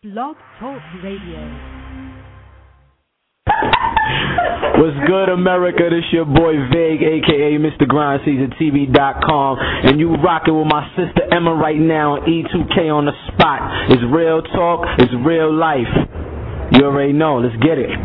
Blog Talk Radio. What's good, America? This your boy Vague, a.k.a. Mr. GrindSeasonTV.com, and you rocking with my sister Emma right now on E2K on the spot. It's real talk, it's real life. You already know. Let's get it.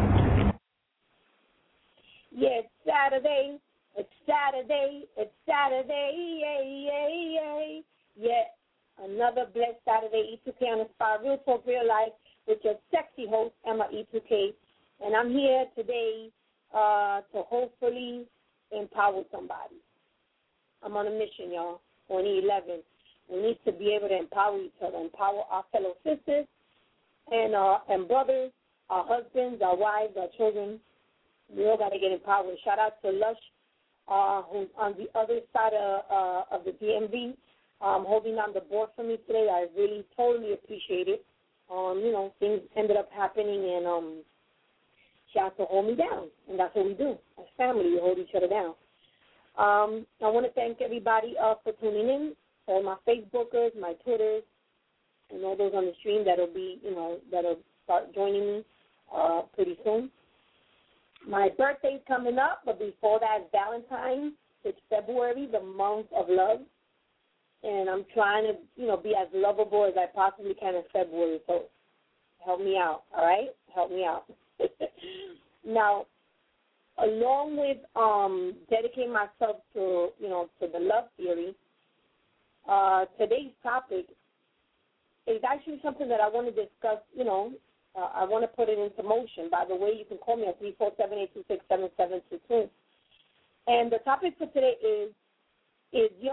Yeah, it's Saturday. It's Saturday. It's Saturday. Yay, yay, yay. Yeah, another blessed Saturday. E2K on the spot. Real talk, real life with your sexy host, Emma E2K. And I'm here today to hopefully empower somebody. I'm on a mission, y'all. 2011. We need to be able to empower each other, empower our fellow sisters and brothers, our husbands, our wives, our children. We all got to get empowered. Shout out to Lush, who's on the other side of the DMV, holding on the board for me today. I really totally appreciate it. Things ended up happening, and she has to hold me down, and that's what we do. As family, we hold each other down. I want to thank everybody for tuning in, all my Facebookers, my Twitters, and all those on the stream that'll start joining me pretty soon. My birthday's coming up, but before that, Valentine's. It's February, the month of love, and I'm trying to, be as lovable as I possibly can in February. So help me out, all right? Help me out. Now, along with dedicating myself to the love theory, today's topic is actually something that I want to discuss. I want to put it into motion. By the way, you can call me at 347-826-7722. And the topic for today is your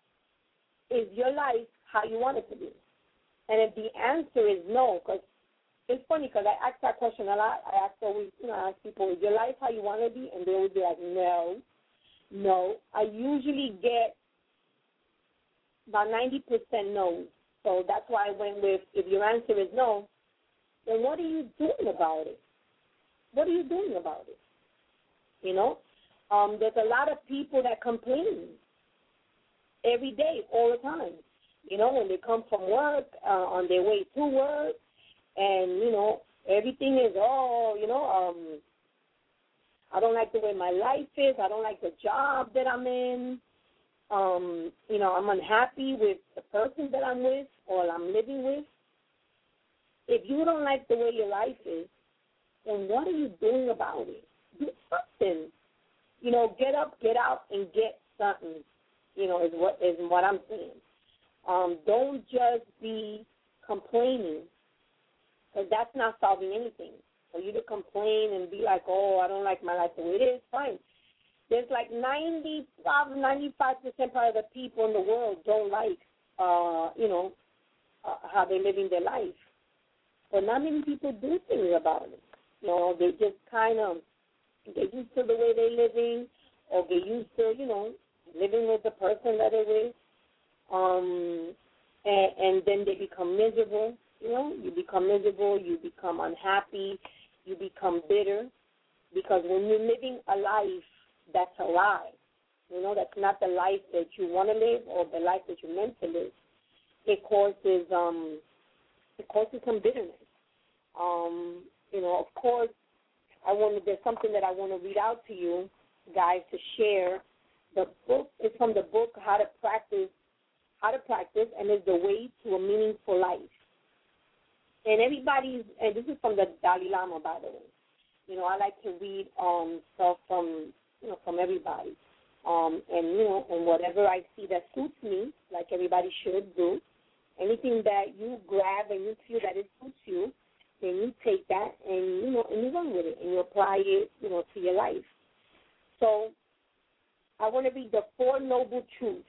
life how you want it to be? And if the answer is no, because it's funny because I ask that question a lot. I ask people, is your life how you want to be? And they would be like, no. I usually get about 90% no. So that's why I went with, if your answer is no, then what are you doing about it? What are you doing about it? There's a lot of people that complain every day, all the time. When they come from work, on their way to work, and, everything is, I don't like the way my life is. I don't like the job that I'm in. I'm unhappy with the person that I'm with or I'm living with. If you don't like the way your life is, then what are you doing about it? Do something. Get up, get out, and get something, is what I'm saying. Don't just be complaining, because that's not solving anything. For you to complain and be like, I don't like my life the way it is, fine. There's like 95% of the people in the world don't like, how they're living their life. But not many people do things about it. They just kind of get used to the way they're living, or get used to, living with the person that they're with, and then they become miserable. You become miserable, you become unhappy, you become bitter, because when you're living a life that's a lie, that's not the life that you want to live or the life that you're meant to live, it causes some bitterness. Of course, there's something that I want to read out to you guys to share. The book is from the book How to Practice, and is the way to a meaningful life. And this is from the Dalai Lama, by the way. I like to read stuff from everybody. And whatever I see that suits me, like everybody should do, anything that you grab and you feel that it suits you, then you take that and you run with it and you apply it, to your life. So I want to read the 4 Noble Truths.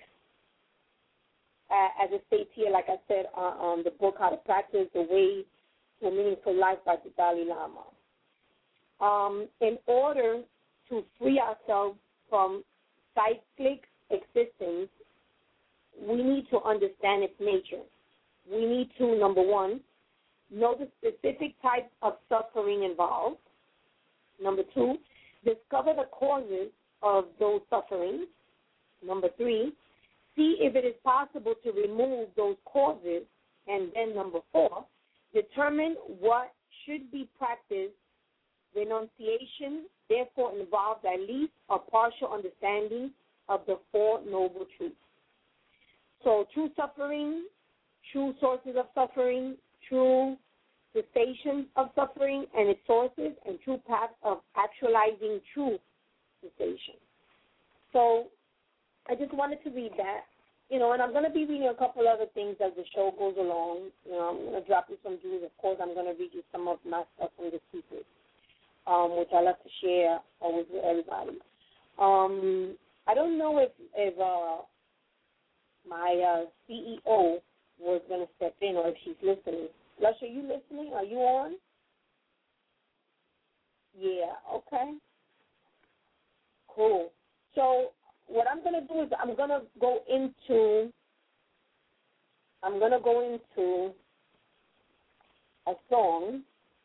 As it states here, like I said, on the book How to Practice the Way to a Meaningful Life by the Dalai Lama. In order to free ourselves from cyclic existence, we need to understand its nature. We need to, number 1, know the specific type of suffering involved. Number 2, discover the causes of those sufferings. Number 3, see if it is possible to remove those causes. And then number 4, determine determine what should be practiced. Renunciation, therefore, involves at least a partial understanding of the Four Noble Truths. So true suffering, true sources of suffering, true cessation of suffering and its sources, and true paths of actualizing true cessation. So I just wanted to read that. And I'm going to be reading a couple other things as the show goes along. I'm going to drop you some jewels. Of course, I'm going to read you some of my stuff from the secret, which I love to share always with everybody. I don't know if my CEO was going to step in or if she's listening. Lush, are you listening? Are you on? Yeah, okay. Cool. So what I'm going to do is I'm going to go into a song,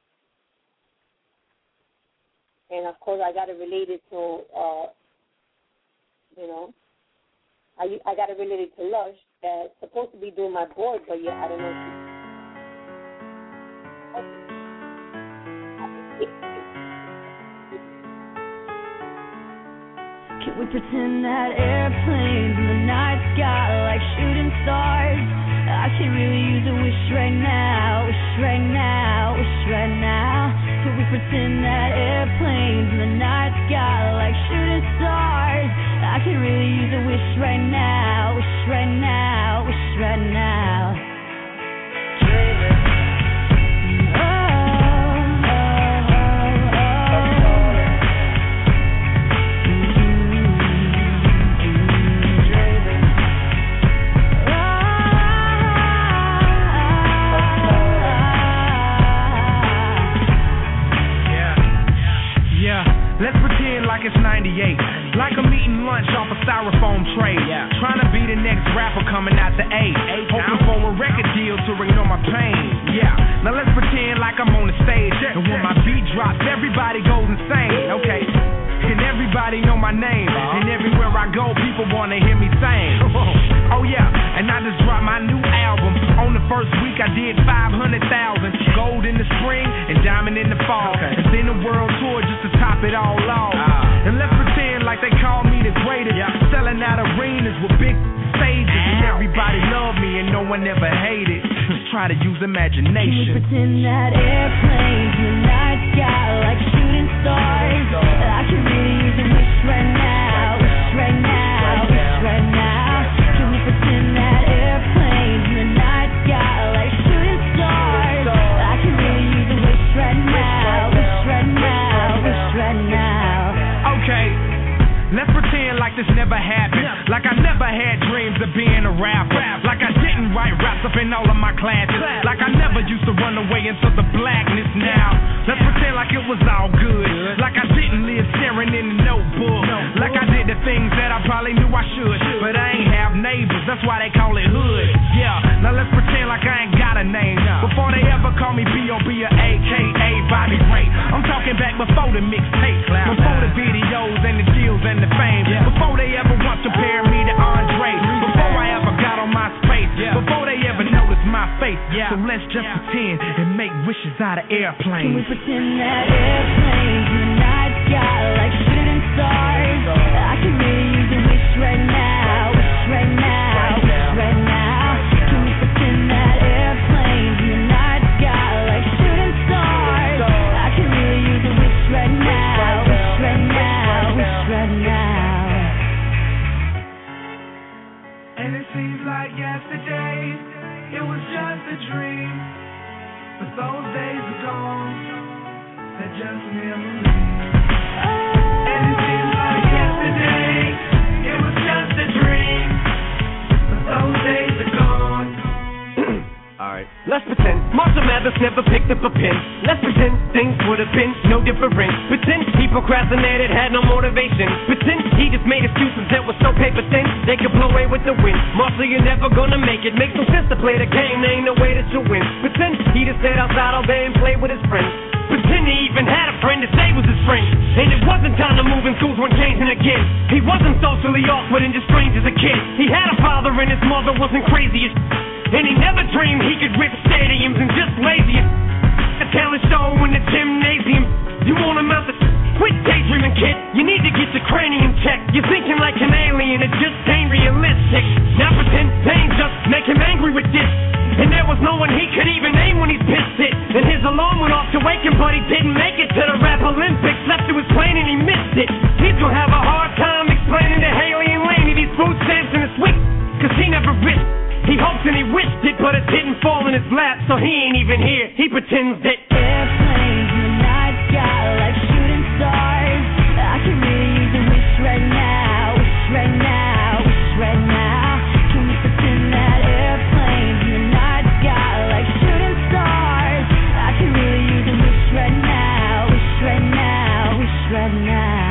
and of course I got to relate it to, I got to relate it to Lush that's supposed to be doing my board, but yeah, I don't know Can we pretend that airplanes in the night sky like shooting stars? I can really use a wish right now, wish right now, wish right now. Can we pretend that airplanes in the night sky like shooting stars? I can really use a wish right now, wish right now, wish right now. Let's pretend like it's 98, like I'm eating lunch off a styrofoam tray, trying to be the next rapper coming out the A, hoping for a record deal to ignore my pain, Now let's pretend like I'm on the stage, and when my beat drops, everybody goes insane, okay? And everybody know my name, and everywhere I go, people wanna hear me sing. Oh yeah, and I just dropped my new album. On the first week I did 500,000, gold in the spring and diamond in the fall. And then the world tour just to top it all off. And let's pretend like they call me the greatest, selling out arenas with big stages, and everybody love me and no one ever hated. Just try to use imagination. Can we pretend that airplanes in the night sky like shooting stars? I can really use a wish right now, wish right now, wish right now. Can we pretend that airplanes in the night sky like shooting stars? I can really use a wish right now, wish right now, wish right now. Okay, let's pretend like this never happened, like I never had dreams of being a rapper, like I didn't write raps up in all of my classes, like I never used to run away into the blackness now. Let's pretend like it was all good, like I didn't live staring in the notebook, like I did the things that I probably knew I should, but I ain't have neighbors, that's why they call it hood. Now let's pretend like I ain't got a name, before they ever call me B.O.B. or A.K.A. Bobby Ray. I'm talking back before the mixtape, before the videos and the deals and the fame, before they ever once compared me to Andre, before I ever got on my space, before they ever noticed my face. So let's just pretend and make wishes out of airplanes. Can we pretend that airplanes in the night sky like shooting stars? I can really use a wish right now, wish right now, wish right now. Can we pretend that airplanes in the night sky like shooting stars? I can really use a wish right now, wish right now, wish right now. And it seems like yesterday, it was just a dream, but those days are gone, they're just memories. And it seems like yesterday, it was just a dream, but those days are gone. Alright, let's pretend Marshall Mathers never picked up a pen. Let's pretend things would have been no different. Pretend he procrastinated, had no motivation. Pretend he just made excuses that were so paper thin they could blow away with the wind. Marshall, you're never gonna make it. Makes no sense to play the game, there ain't no way that you win. Pretend he just stayed outside all day and played with his friends. Pretend he even had a friend to say was his friend. And it wasn't time to move and schools weren't changing again. He wasn't socially awkward and just strange as a kid. He had a father and his mother wasn't crazy as and he never dreamed he could rip stadiums and just lazy. even here. He pretends that airplanes in the night sky like shooting stars. I can really use a wish right now, wish right now, wish right now. Can we pretend that airplanes in the night sky like shooting stars? I can really use a wish right now, wish right now, wish right now.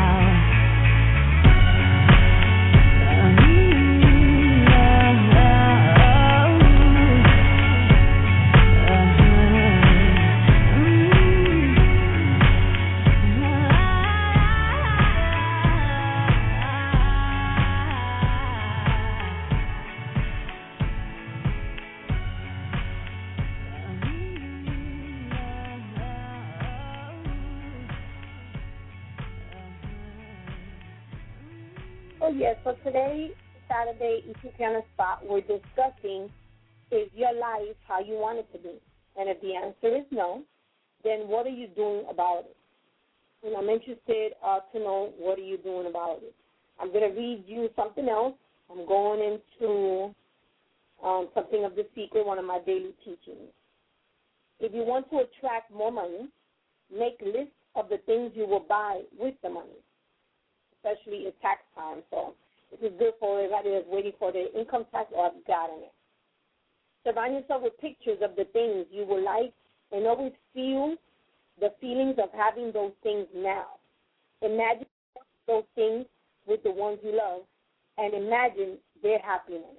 Yes, so today, Saturday, E2K on the Spot, we're discussing, is your life how you want it to be? And if the answer is no, then what are you doing about it? And I'm interested to know, what are you doing about it? I'm going to read you something else. I'm going into something of the secret, one of my daily teachings. If you want to attract more money, make lists of the things you will buy with the money, especially at tax time. So this is good for everybody that's waiting for their income tax or have gotten it. Surround yourself with pictures of the things you will like and always feel the feelings of having those things now. Imagine those things with the ones you love and imagine their happiness.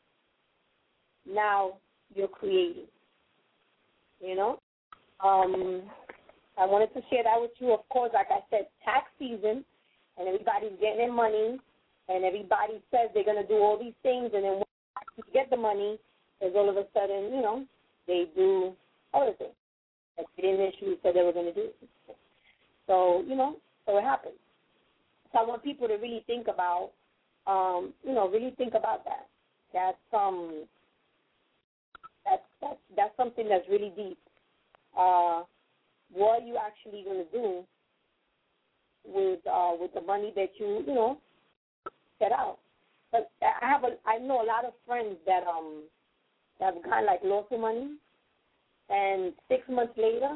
Now you're creating. You know? I wanted to share that with you. Of course, like I said, tax season, and everybody's getting their money, and everybody says they're going to do all these things, and then when you get the money, is all of a sudden, you know, they do other things that they didn't initially said they were going to do. So, you know, so it happens. So I want people to really think about, really think about that. That's something that's really deep. What are you actually going to do with the money that you set out? But I know a lot of friends that have kind of like lost their money, and 6 months later,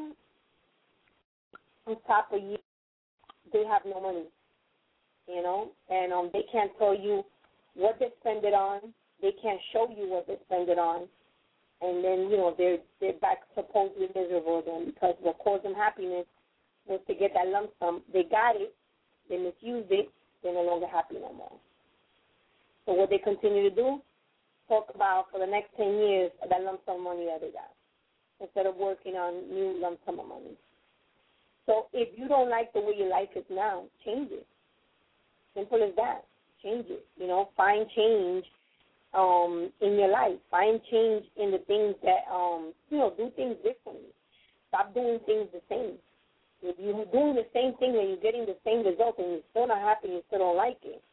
on top of a year, they have no money, and they can't tell you what they spend it on. They can't show you what they spend it on, and then they're back supposedly miserable then, because what caused them happiness was to get that lump sum. They got it, they misused it, they're no longer happy no more. So what they continue to do, talk about for the next 10 years that lump sum money that they got, instead of working on new lump sum of money. So if you don't like the way your life is now, change it. Simple as that. Change it. Find change in your life. Find change in the things that, do things differently. Stop doing things the same. If you're doing the same thing and you're getting the same result and you're still not happy and you still don't like it,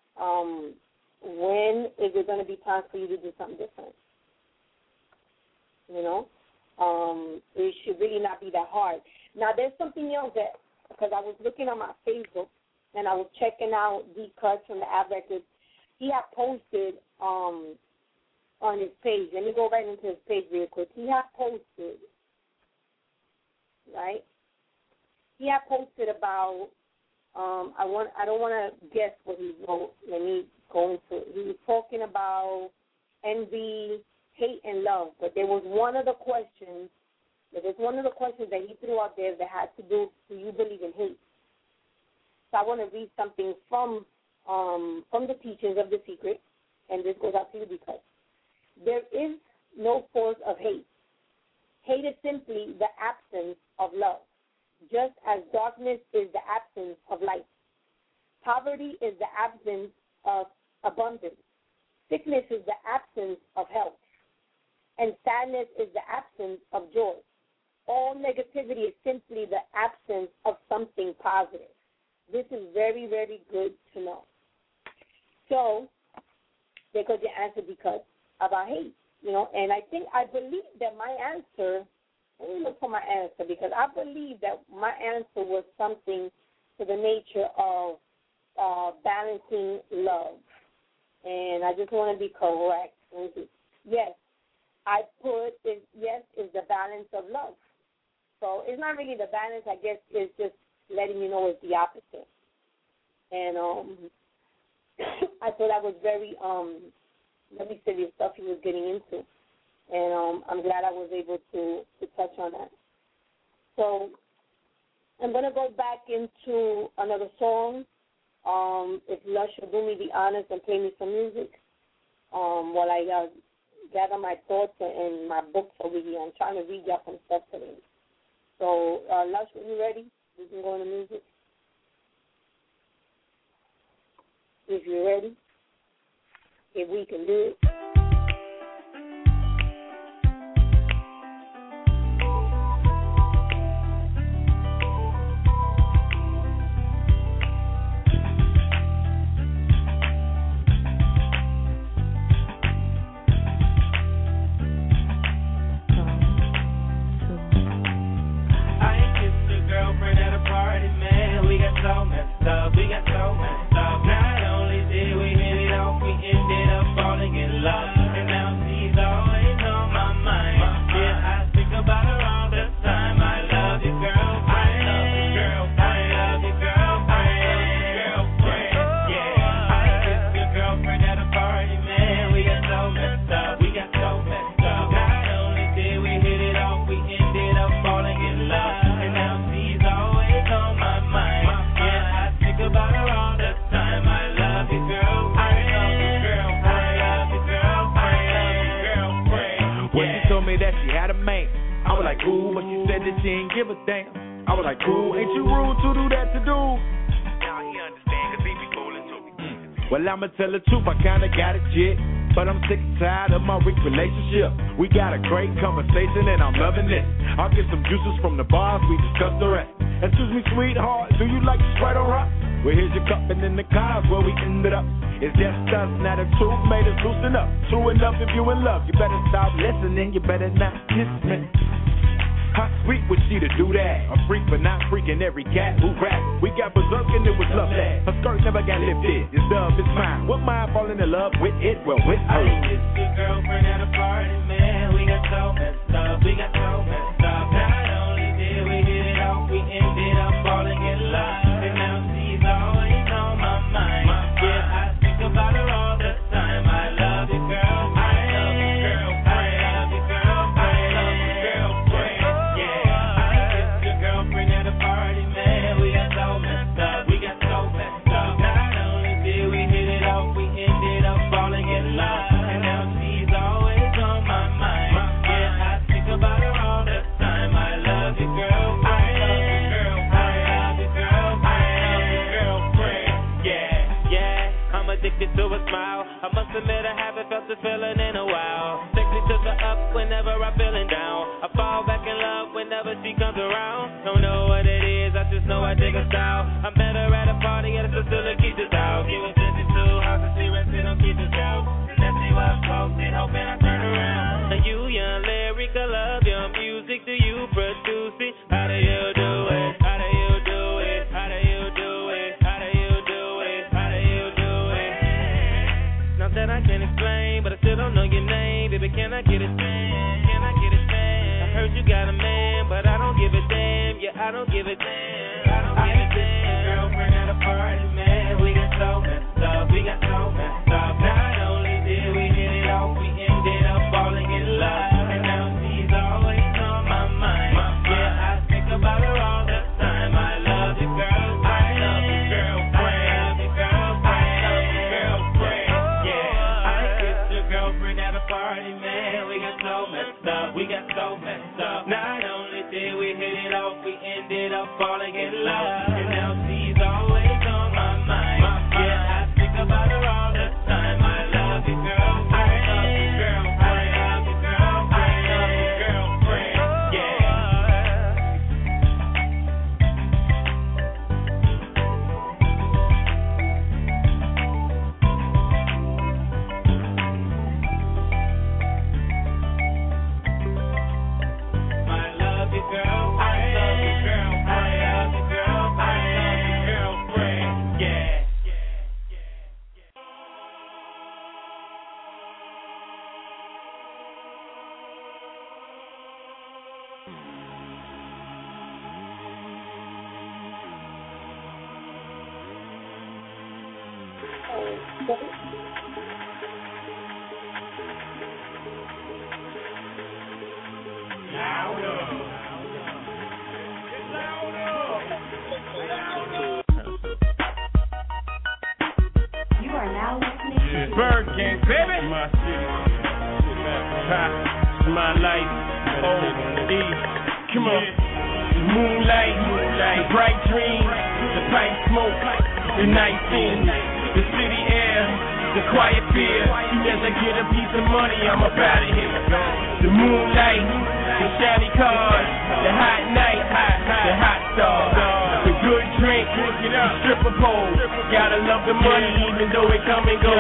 when is it going to be time for you to do something different? It should really not be that hard. Now, there's something else that, because I was looking on my Facebook and I was checking out D. Cuts from the Ab Records. He had posted on his page. Let me go right into his page real quick. He had posted, right? He had posted about, I don't want to guess what he wrote. Let me go into it. He was talking about envy, hate, and love. But there was one of the questions that he threw out there that had to do you believe in hate? So I want to read something from the teachings of The Secret, and this goes out to you because there is no force of hate. Hate is simply the absence of love, just as darkness is the absence of light. Poverty is the absence of abundance. Sickness is the absence of health. And sadness is the absence of joy. All negativity is simply the absence of something positive. This is very, very good to know. So, there goes your answer because about hate, and I believe that my answer, let me look for my answer, because I believe that my answer was something to the nature of balancing love. And I just want to be correct. Yes, I put is the balance of love. So it's not really the balance, I guess it's just letting you know it's the opposite. And I thought that was very serious stuff he was getting into. And I'm glad I was able to touch on that. So I'm going to go back into another song. If Lush will do me the honors and play me some music while I gather my thoughts and my books over here. I'm trying to read y'all some stuff today. So, Lush, when you ready, we can go into music. If you're ready, if we can do it. We got so messed up. Not only did we hit it off, we ended up falling in love. And now she's always on my mind. Yeah, I think about her all the time. I love you, girlfriend. I love you, girlfriend. I love you, girlfriend. I love you, girlfriend. Yeah, I kissed your girlfriend at a party, man. We got so messed up. We got so messed up. Not only did we hit it off, we ended up falling in love. And now she's always on my mind. About her all the time. I love you, girl. I love you, girl. I love you, girl. I love you, girlfriend. When she told me that she had a man, I was like, ooh, but she said that she ain't give a damn. I was like, cool, ain't you rude to do that to do? Now he understand, cause he be fooling too. Well, I'ma tell the truth, I kinda got it, jit. But I'm sick and tired of my weak relationship. We got a great conversation and I'm loving it. I'll get some juices from the bars, we discuss the rest. Excuse me, sweetheart, do you like Sprite or rock? Well, here's your cup and in the cars where we ended up. It's just us, now the truth made us loosen up. True enough, if you in love, you better stop listening, you better not kiss me. How sweet was she to do that? A freak but not freaking every cat who rap. We got berserk and it was love that. Her skirt never got lifted, it's love, it's mine. What mind falling in love with it? Well, with her. I kissed your girlfriend at a party, man. We got so messed up, we got so messed up. Not only did we hit it off, we ended up falling in love. And now she's always on my mind. Yeah, I think about her all the time. I love you, girl. I love you, girl. I love you, girl. I love you, girlfriend. Yeah, I kissed your girlfriend at a party, man. We got so messed up. We got so messed up. Not only did we hit it off, we ended up falling in love. And now she's always on my mind. Yeah, I think about her all the time. I love you, girl. I love you, girl. I love you, girl. I love you, girlfriend. Yeah, I'm addicted to a smile. I must admit I haven't felt this feeling in a while. Takes me to the up whenever I'm feeling down. I fall back in love whenever she comes around. Don't know what it is, I just know I dig her style. I met her at a party at a Cecilia Keisha's house. She was 52, house and she rested on Keisha's house. And then she was posted, hoping I turn around. And you young lyric, I love your music. Do you produce it? How do you do it? How do you do it? How do you do it? How do you do it? How do you do it? Not that I can explain, but I still don't know your name. Baby, can I get a chance? Can I get a chance? I heard you got a man, but I don't give a damn. Yeah, I don't give a damn. I don't give a damn. Girlfriend at a party, man. We got so messed up. We got so messed up. Not only did we hit it off, we ended up falling in love. And now she's always on my mind. Yeah, I think about her all the time. I love you, girl. I love you, girlfriend. I love you, girl. I love you, girlfriend. Yeah, I kissed your girlfriend at a party, man. We got so messed up. We got so messed up. Not only did we hit it off, we ended up falling in love. And now she's always on my mind. Yeah, I think about her all the time. I love you, girl. I love you, girl. I love you, girl. I love you, girlfriend. Yeah. I love you, girl. I love you, girl. I love you, girl. I You are now listening to Bird Gang, baby. My city. My life. O-E. Come on. The moonlight, the bright dream, the pipe smoke, the night scene, the city air, the quiet fear. As I get a piece of money, I'm up out of here. The moonlight, the shiny cars, the hot night, the hot stars, the good drink, the stripper pole. Gotta love the money even though it come and go.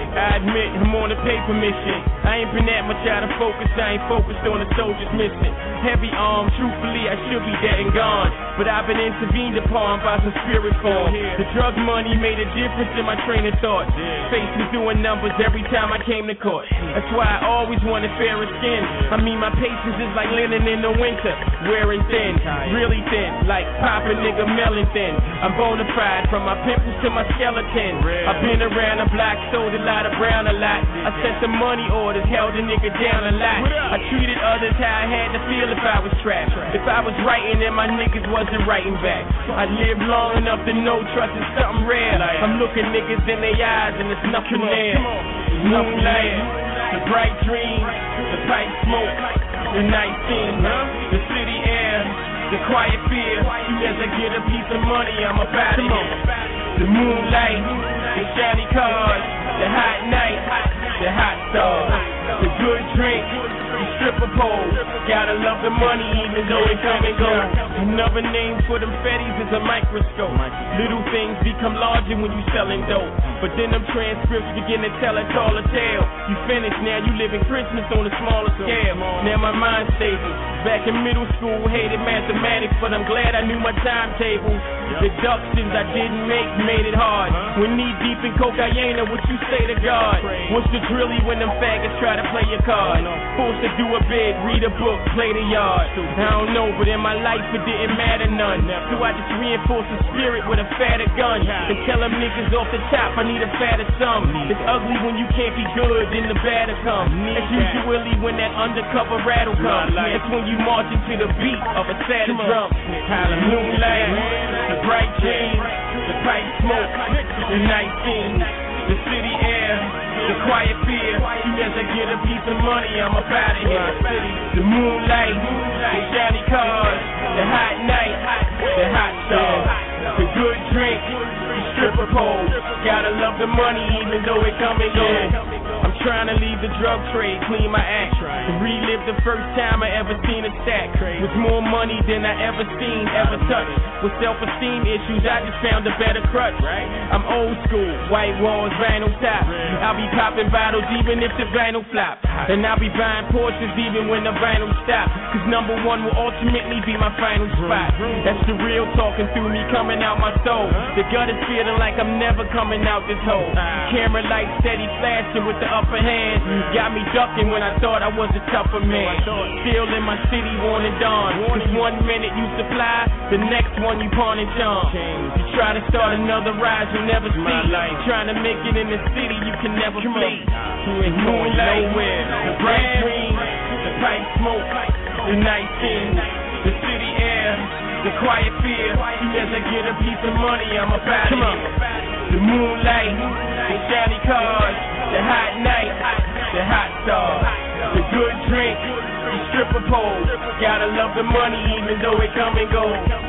I admit I'm on a paper mission. I ain't been that much out of focus. I ain't focused on the soldiers missing. Heavy arm, truthfully I should be dead and gone, but I've been intervened upon by some spirit form. The drug money made a difference in my train of thought. Faces doing numbers every time I came to court. That's why I always wanted fairer skin. I mean my patience is like linen in the winter, wearing thin, really thin, like Papa nigga melon thin. I'm bona fide from my pimples to my skeleton. I've been around the block, sold a lot of brown a lot. I sent the money orders, held a nigga down a lot. I treated others how I had to feel if I was trapped. If I was writing and my niggas wasn't writing back. I lived long enough to know trust is something rare. I'm looking niggas in their eyes and there's nothing there. Moonlight, the bright dream, the pipe smoke, the night scene, the city air, the quiet fear. As I get a piece of money, I'm up out of here. The moonlight, the shiny cars, the hot night, the hot stars, the good drink, the stripper pole. Gotta love the money even though it come and go. Another name for them fetties is a microscope. Little things become larger when you selling dope, but then them transcripts begin to tell a taller tale. You finished, now you living Christmas on a smaller scale. Now my mind's stable. Back in middle school, hated mathematics, but I'm glad I knew my timetable. Deductions I didn't make made it hard. When knee deep in cocaine, what you say to God? What's the drilly when them faggots try to play your card? Forced to do a bid, read a book, play the yard. I don't know, but in my life it didn't matter none. So I just reinforced the spirit with a fatter gun and tell them niggas off the top I need a fatter sum. It's ugly when you can't be good, then the batter comes. It's usually when that undercover rattle comes. It's when you march into the beat of a sadder drum. Moonlight, the bright dream, the pipe smoke, the night scene, the city air, the quiet fear. As I get a piece of money, I'm up out of here. The moonlight, the shiny cars, the hot night, the hot stars, the good drink, the stripper pole. Gotta love the money even though it come and go. I'm trying to leave the drug trade, clean my act, and relive the first time I ever seen a stack. With more money than I ever seen, ever touched. With self-esteem issues, I just found a better crutch. I'm old school, white walls, vinyl top. I'll be popping bottles even if the vinyl flop. And I'll be buying Porsches even when the vinyl stop. Cause number one will ultimately be my final spot. That's the real talking through me, coming out my soul. The gut is feeling like I'm never coming out this hole. Camera light steady flashing with the upper hand. Got me ducking when I thought I was a tougher man. Still in my city, worn and dawn. Cause 1 minute you supply, the next one you pawn and charm. You try to start another rise you'll never see. Trying to make it in the city you can never flee. You ain't going nowhere. The bright dream, the pipe smoke, the night scene, the city air, the quiet fear. As I get a piece of money, I'm up out of here. The moonlight, the shiny cars, the hot night, the hot stars, the good drink, the stripper pole. Gotta love the money even though it come and go.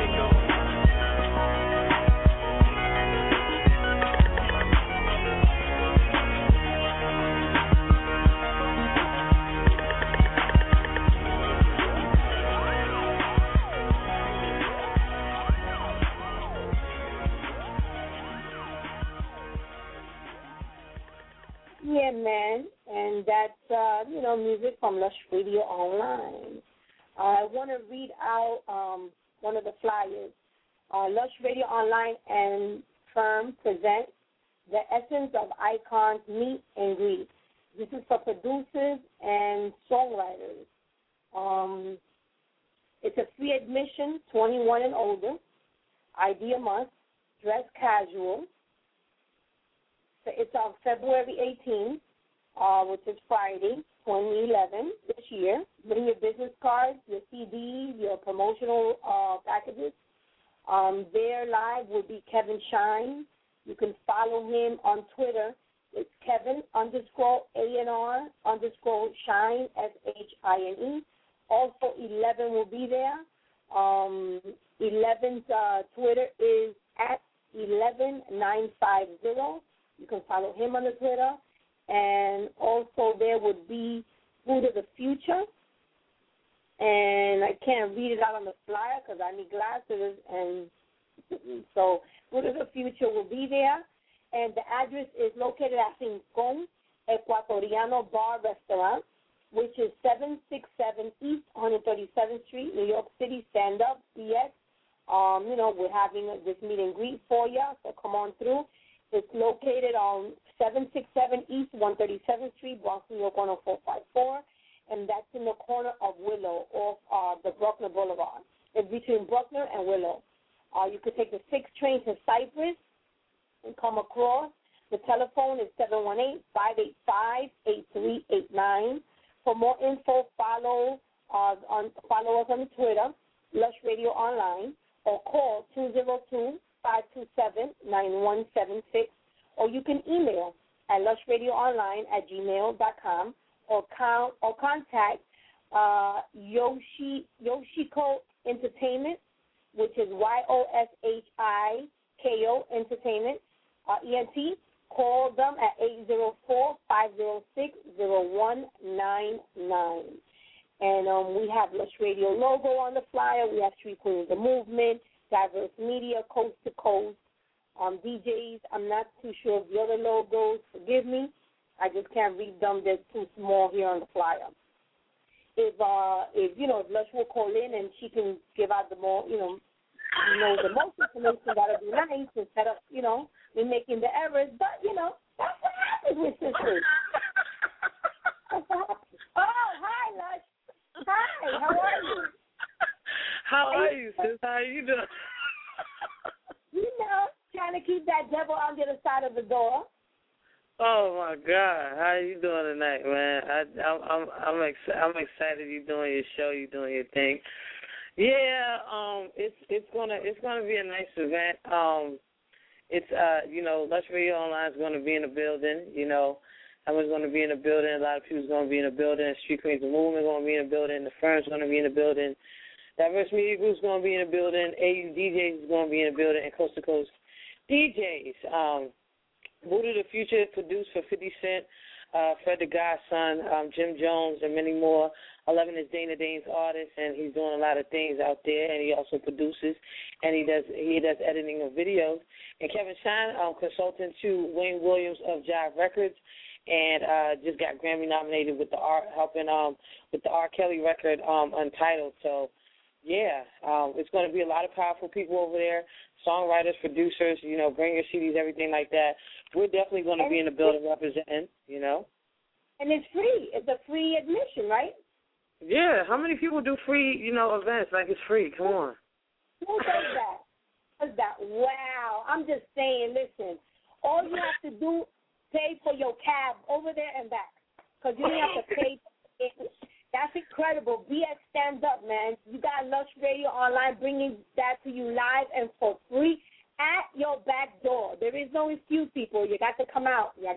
Yeah, man, and that's music from Lush Radio Online. I want to read out one of the flyers. Lush Radio Online and Firm present The Essence of Icons Meet and Greet. This is for producers and songwriters. It's a free admission, 21 and older. ID a must. Dress casual. It's on February 18th, which is Friday, 2011, this year. Bring your business cards, your CDs, your promotional packages. There live will be Kevin Shine. You can follow him on Twitter. It's Kevin_ANR_Shine, SHINE. Also, 11 will be there. 11's Twitter is at 11950. You can follow him on the Twitter. And also there would be Food of the Future. And I can't read it out on the flyer because I need glasses. And so Food of the Future will be there. And the address is located at Rincón Ecuatoriano Bar Restaurant, which is 767 East 137th Street, New York City. Stand up, BX. We're having this meet and greet for you, so come on through. It's located on 767 East 137th Street, Bronx, New York 10454, and that's in the corner of Willow off the Bruckner Boulevard. It's between Bruckner and Willow. You could take the 6 train to Cypress and come across. The telephone is 718-585-8389. For more info, follow us on the Twitter, Lush Radio Online, or call 202-527-9176, or you can email at lushradioonline@gmail.com, or contact Yoshiko Entertainment, which is YOSHIKO Entertainment, ENT. Call them at 804-506-0199. And we have Lush Radio logo on the flyer. We have Street Queens, the Movement, Diverse Media, Coast to Coast, DJs. I'm not too sure of the other logos. Forgive me. I just can't read them. They're too small here on the flyer. If Lush will call in and she can give out the more, the most information, that'll be nice instead of, me making the errors. But, that's what happens with sisters. Oh, hi, Lush. Hi, how are you? How are you, sis? How are you doing? Trying to keep that devil under the side of the door. Oh my God, how are you doing tonight, man? I'm excited you're doing your show, you're doing your thing. Yeah, it's gonna be a nice event. Lush Radio Online is gonna be in the building. I was going to be in the building. A lot of people's going to be in the building. Street Queens, the Movement going to be in the building. The Firm's going to be in the building. Diverse Media Group's going to be in the building. AU DJs is going to be in the building. And Coast to Coast DJs. Food of the Future produced for 50 Cent, Fred the Godson, Jim Jones, and many more. 11 is Dana Dane's artist, and he's doing a lot of things out there. And he also produces, and he does editing of videos. And Kevin Shine, consultant to Wayne Williams of Jive Records. And just got Grammy nominated with helping with the R. Kelly record Untitled. So, yeah, it's going to be a lot of powerful people over there, songwriters, producers, bring your CDs, everything like that. We're definitely going to be in the building representing, And it's free. It's a free admission, right? Yeah. How many people do free, events like it's free? Come on. Who does that? Wow. I'm just saying, listen, all you have to do, pay for your cab over there and back, because you don't have to pay for it. That's incredible. BX, stand up, man. You got Lush Radio Online bringing that to you live and for free at your back door. There is no excuse, people. You got to come out. Yeah,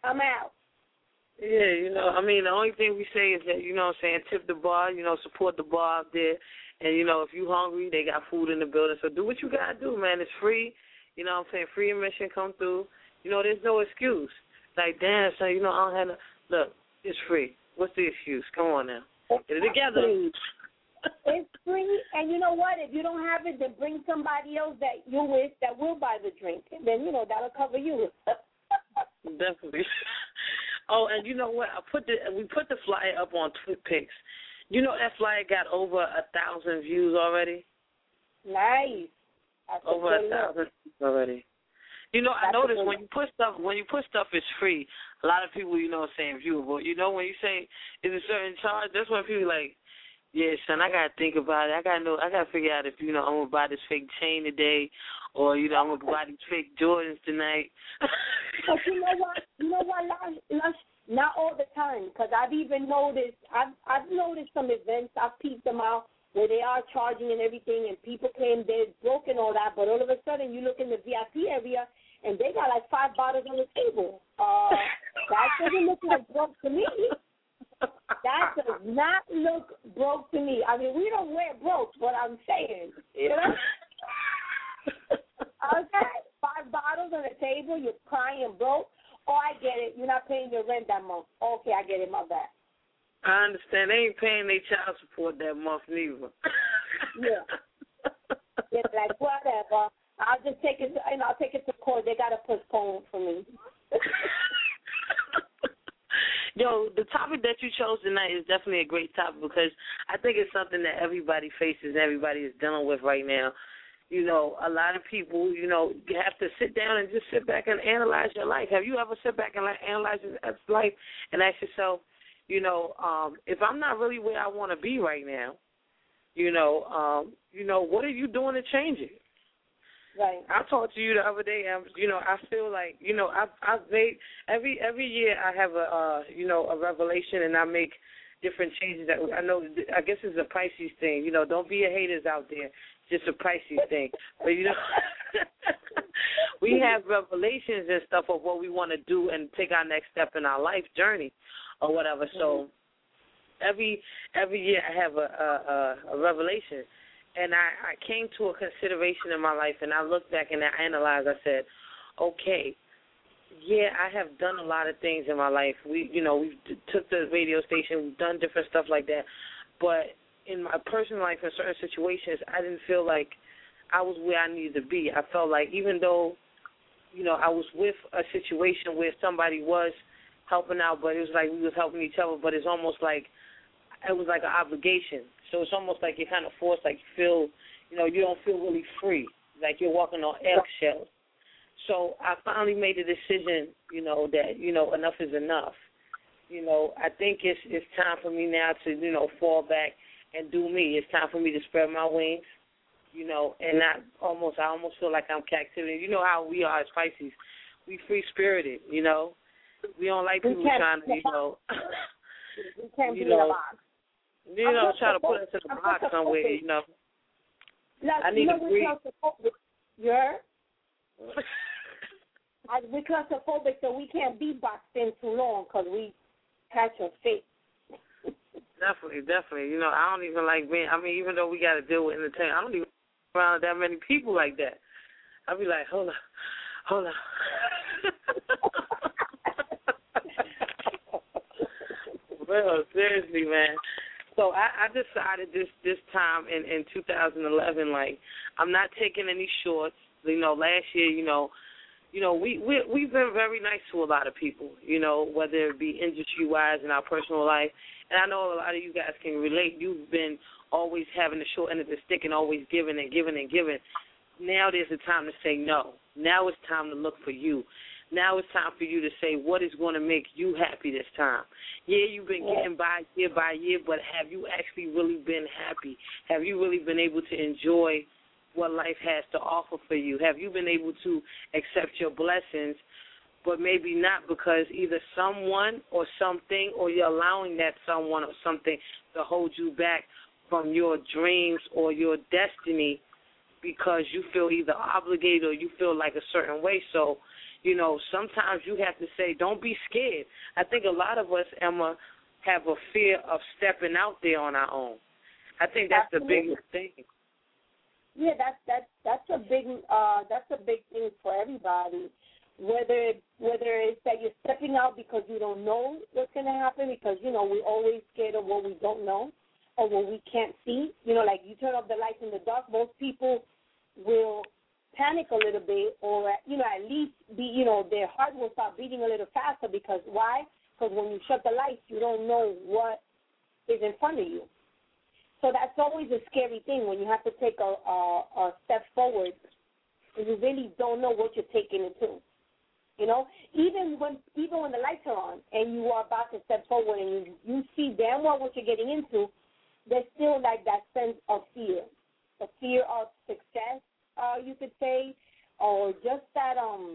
the only thing we say is that, tip the bar, support the bar out there. And, if you hungry, they got food in the building. So do what you got to do, man. It's free. Free admission, come through. There's no excuse. Like, damn, son, I don't have no. Look, it's free. What's the excuse? Come on now. Get it together. It's free, and you know what? If you don't have it, then bring somebody else that you're with that will buy the drink. And then, that'll cover you. Definitely. Oh, and you know what? We put the flyer up on TwitPics. That flyer got over 1,000 views already? Nice. That's over 1,000 views already. I noticed when you put stuff it's free, a lot of people, saying viewable. When you say it's a certain charge, that's when people like, Yeah, son, I gotta think about it. I gotta figure out if I'm gonna buy this fake chain today, or I'm gonna buy these fake Jordans tonight. But you know what, Lush? Not all the time, because I've even noticed. I've noticed some events. I've peeped them out where they are charging and everything, and people claim they're broke and all that. But all of a sudden, you look in the VIP area, and they got like 5 bottles on the table. That doesn't look like broke to me. That does not look broke to me. I mean, we don't wear broke, what I'm saying. You know? Okay, 5 bottles on the table, you're crying broke. Oh, I get it. You're not paying your rent that month. Okay, I get it, my bad. I understand. They ain't paying their child support that month neither. Yeah. It's like, whatever. I'll just take it I'll take it to court. They got to postpone for me. Yo, the topic that you chose tonight is definitely a great topic because I think it's something that everybody faces and everybody is dealing with right now. A lot of people, you have to sit down and just sit back and analyze your life. Have you ever sit back and analyze your life and ask yourself, if I'm not really where I want to be right now, what are you doing to change it? Right. I talked to you the other day. I feel like I've made every year I have a revelation and I make different changes that I know. I guess it's a Pisces thing. Don't be a haters out there. Just a Pisces thing. But we have revelations and stuff of what we want to do and take our next step in our life journey or whatever. Mm-hmm. So every year I have a revelation. And I came to a consideration in my life, and I looked back and I analyzed. I said, okay, yeah, I have done a lot of things in my life. We took the radio station, we've done different stuff like that. But in my personal life, in certain situations, I didn't feel like I was where I needed to be. I felt like even though, I was with a situation where somebody was helping out, but it was like we was helping each other, but it's almost like it was like an obligation. So it's almost like you're kind of forced, like you feel, you don't feel really free, like you're walking on eggshells. So I finally made a decision, that, enough is enough. I think it's time for me now to, fall back and do me. It's time for me to spread my wings, and I almost feel like I'm captivity. You know how we are as Pisces. We free-spirited, We don't like people trying to, we can't be in a box. Try to put us in a box somewhere, I need to breathe. We're claustrophobic, so we can't be boxed in too long because we catch a fit. Definitely. I don't even like being, even though we got to deal with entertainment, I don't even around that many people like that. I'll be like, hold on. Well, seriously, man. So I decided this time in 2011, like, I'm not taking any shorts. Last year, we've been very nice to a lot of people, whether it be industry-wise in our personal life. And I know a lot of you guys can relate. You've been always having the short end of the stick and always giving and giving and giving. Now there's a time to say no. Now it's time to look for you. Now it's time for you to say what is going to make you happy this time. Yeah, you've been getting by year, but have you actually really been happy? Have you really been able to enjoy what life has to offer for you? Have you been able to accept your blessings, but maybe not because either someone or something, or you're allowing that someone or something to hold you back from your dreams or your destiny because you feel either obligated or you feel like a certain way. So, sometimes you have to say, don't be scared. I think a lot of us, Emma, have a fear of stepping out there on our own. I think that's Absolutely. The biggest thing. Yeah, that's a big thing for everybody. Whether it's that you're stepping out because you don't know what's going to happen, because we're always scared of what we don't know or what we can't see. Like you turn off the lights in the dark, most people will panic a little bit, or at least be their heart will start beating a little faster. Because why? Because when you shut the lights, you don't know what is in front of you. So that's always a scary thing when you have to take a step forward and you really don't know what you're taking it to. Even when the lights are on and you are about to step forward and you see damn well what you're getting into, there's still like that sense of fear, the fear of success, you could say, or just that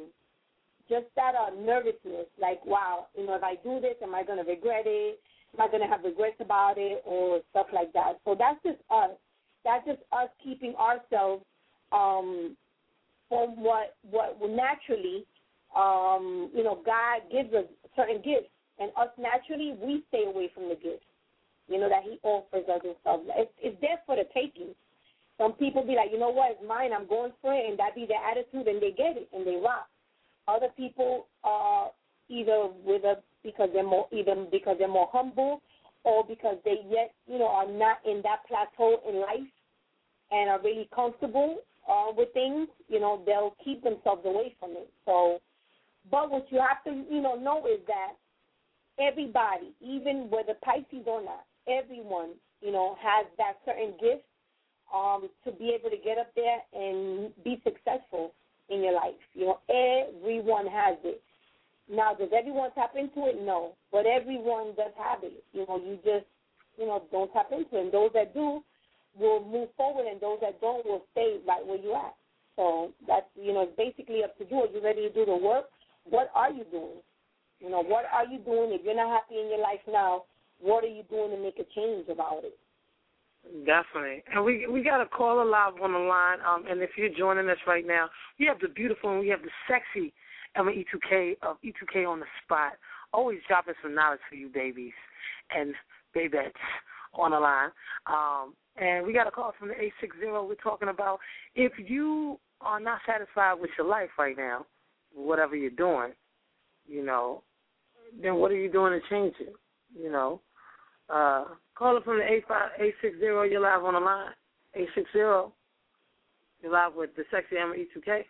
nervousness, like, wow, you know, if I do this, am I going to regret it? Am I going to have regrets about it, or stuff like that? So that's just us. That's just us keeping ourselves from what naturally, you know, God gives us certain gifts, and us naturally, we stay away from the gifts, you know, that he offers us and stuff. It's there for the taking. Some people be like, you know what, it's mine, I'm going for it, and that be their attitude, and they get it, and they rock. Other people are either because they're more humble, or because they yet, you know, are not in that plateau in life and are really comfortable with things. You know, they'll keep themselves away from it. So, but what you have to, you know is that everybody, even whether Pisces or not, everyone, you know, has that certain gift to be able to get up there and be successful in your life. You know, everyone has it. Now, does everyone tap into it? No. But everyone does have it. You know, you just, you know, don't tap into it. And those that do will move forward, and those that don't will stay right where you're at. So that's, you know, it's basically up to you. Are you ready to do the work? What are you doing? You know, what are you doing? If you're not happy in your life now, what are you doing to make a change about it? Definitely. And we got a caller live on the line, and if you're joining us right now, we have the beautiful and we have the sexy Emma E2K of E2K on the spot, always dropping some knowledge for you babies and babettes on the line. And we got a call from the 860. We're talking about if you are not satisfied with your life right now, whatever you're doing, you know, then what are you doing to change it, you know? Call it from the 860. You're live on the line. 860. You're live with the sexy Emma E2K.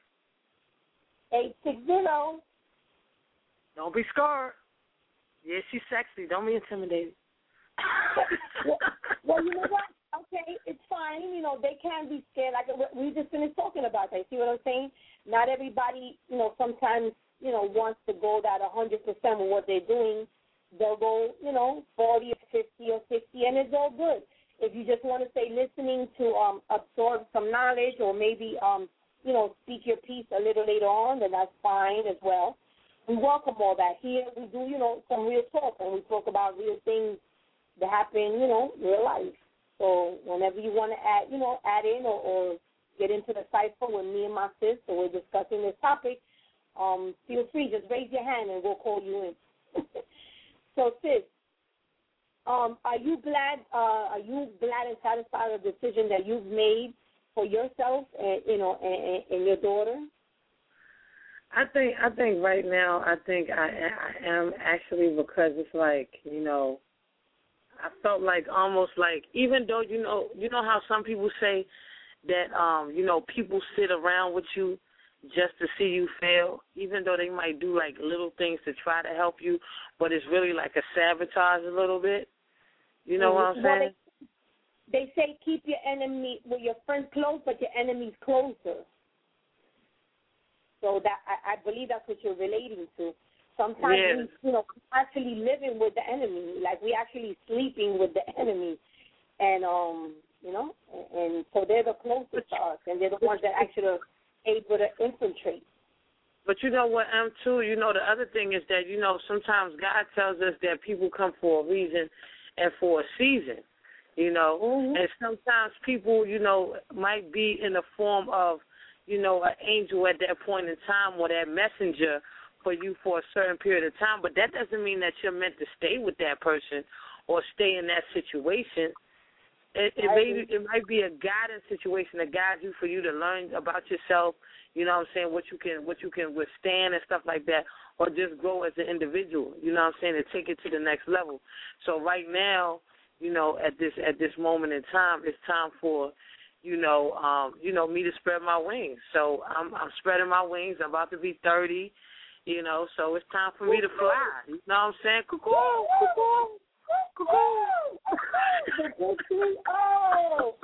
860. Don't be scared. Yeah, she's sexy. Don't be intimidated. Well, you know what? Okay, it's fine. You know, they can be scared. Like we just finished talking about that. See what I'm saying? Not everybody, you know, sometimes, you know, wants to go that 100% with what they're doing. They'll go, you know, 40 or 50 or 60, and it's all good. If you just want to stay listening to absorb some knowledge, or maybe, you know, speak your piece a little later on, then that's fine as well. We welcome all that. Here we do, you know, some real talk, and we talk about real things that happen, you know, real life. So whenever you want to add in or get into the cipher with me and my sis, so we're discussing this topic, feel free. Just raise your hand and we'll call you in. So, sis, are you glad and satisfied with the decision that you've made for yourself and, you know, and your daughter? I think right now I am actually, because it's like, you know, I felt like almost like, even though, you know how some people say that, you know, people sit around with you just to see you fail, even though they might do like little things to try to help you, but it's really like a sabotage a little bit. You know what I'm saying? They say keep your enemy, well, your friends close, but your enemies closer. So that I believe that's what you're relating to. Sometimes we, you know, actually living with the enemy, like we actually sleeping with the enemy, and you know, and so they're the closest to us, and they're the ones that actually are able to infiltrate. But you know what, M2, you know, the other thing is that, you know, sometimes God tells us that people come for a reason and for a season, you know, and sometimes people, you know, might be in the form of, you know, an angel at that point in time, or that messenger for you for a certain period of time, but that doesn't mean that you're meant to stay with that person or stay in that situation. It might be a guidance situation that guides you for you to learn about yourself, you know what I'm saying, what you can withstand and stuff like that, or just grow as an individual, you know what I'm saying, and take it to the next level. So right now, you know, at this moment in time, it's time for, you know, me to spread my wings. So I'm spreading my wings. I'm about to be 30, you know, so it's time for me to fly. You know what I'm saying? Cuckoo, cuckoo. Oh,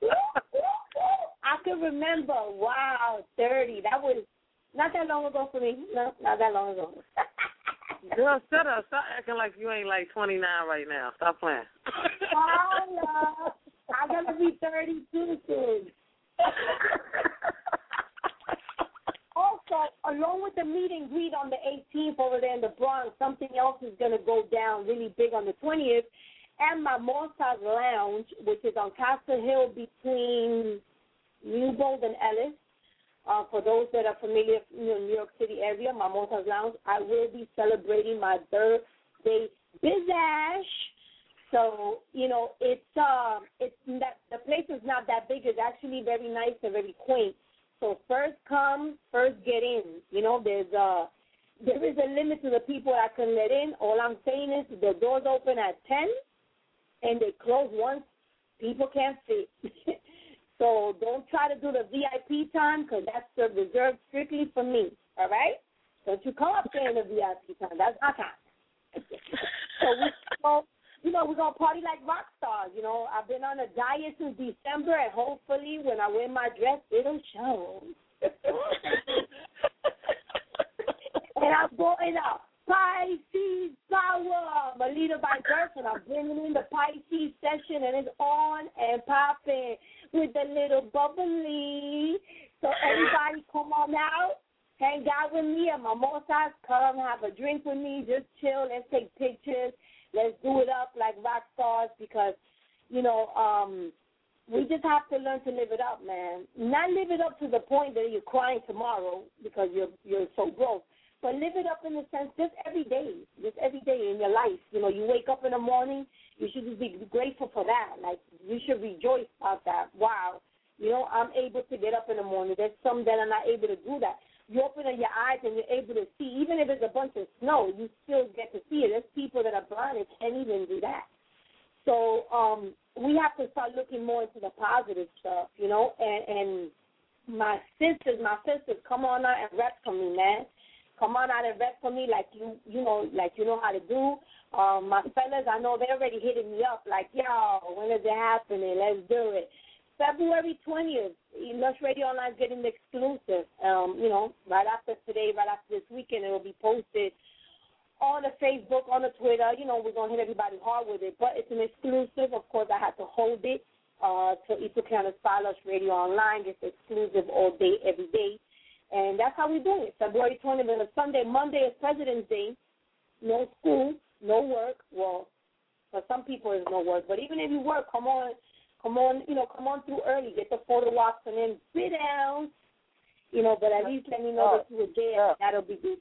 I can remember. Wow, 30. That was not that long ago for me. No, not that long ago. Girl, shut up. Stop acting like you ain't like 29 right now. Stop playing. I'm going to be 32 soon. Also, along with the meet and greet on the 18th over there in the Bronx, something else is going to go down really big on the 20th. And Mimosas Lounge, which is on Castle Hill between Newbold and Ellis. For those that are familiar in the New York City area, Mimosas Lounge, I will be celebrating my birthday bizash. So, it's not, the place is not that big. It's actually very nice and very quaint. So first come, first get in. There is a limit to the people I can let in. All I'm saying is the doors open at 10 and they close once people can't fit. So don't try to do the VIP time because that's reserved strictly for me, all right? Don't you come up there in the VIP time. That's my time. So we're going to party like rock stars. I've been on a diet since December, and hopefully when I wear my dress, it'll show. And I'm going up. Pisces power. I'm a leader by birth, and I'm bringing in the Pisces session, and it's on and popping with the little bubbly. So everybody come on out, hang out with me at Mimosas. Come have a drink with me. Just chill. Let's take pictures. Let's do it up like rock stars because, we just have to learn to live it up, man. Not live it up to the point that you're crying tomorrow because you're so broke. But live it up in the sense just every day in your life. You wake up in the morning, you should just be grateful for that. Like, you should rejoice about that. Wow, I'm able to get up in the morning. There's some that are not able to do that. You open your eyes and you're able to see. Even if it's a bunch of snow, you still get to see it. There's people that are blind and can't even do that. So we have to start looking more into the positive stuff, and my sisters, come on out and rep for me, man. Come on out and rep for me like you know how to do. My fellas, I know they're already hitting me up like, yo, when is it happening? Let's do it. February 20th, Lush Radio Online is getting the exclusive. Right after today, right after this weekend, it will be posted on the Facebook, on the Twitter. We're going to hit everybody hard with it. But it's an exclusive. Of course, I had to hold it. So East County Lush Radio Online gets exclusive all day, every day. And that's how we do it. February 20th on a Sunday. Monday is President's Day. No school, no work. Well, for some people, there's no work. But even if you work, come on through early. Get the photo walks and then sit down. But at least let me know that you were there. That'll be good.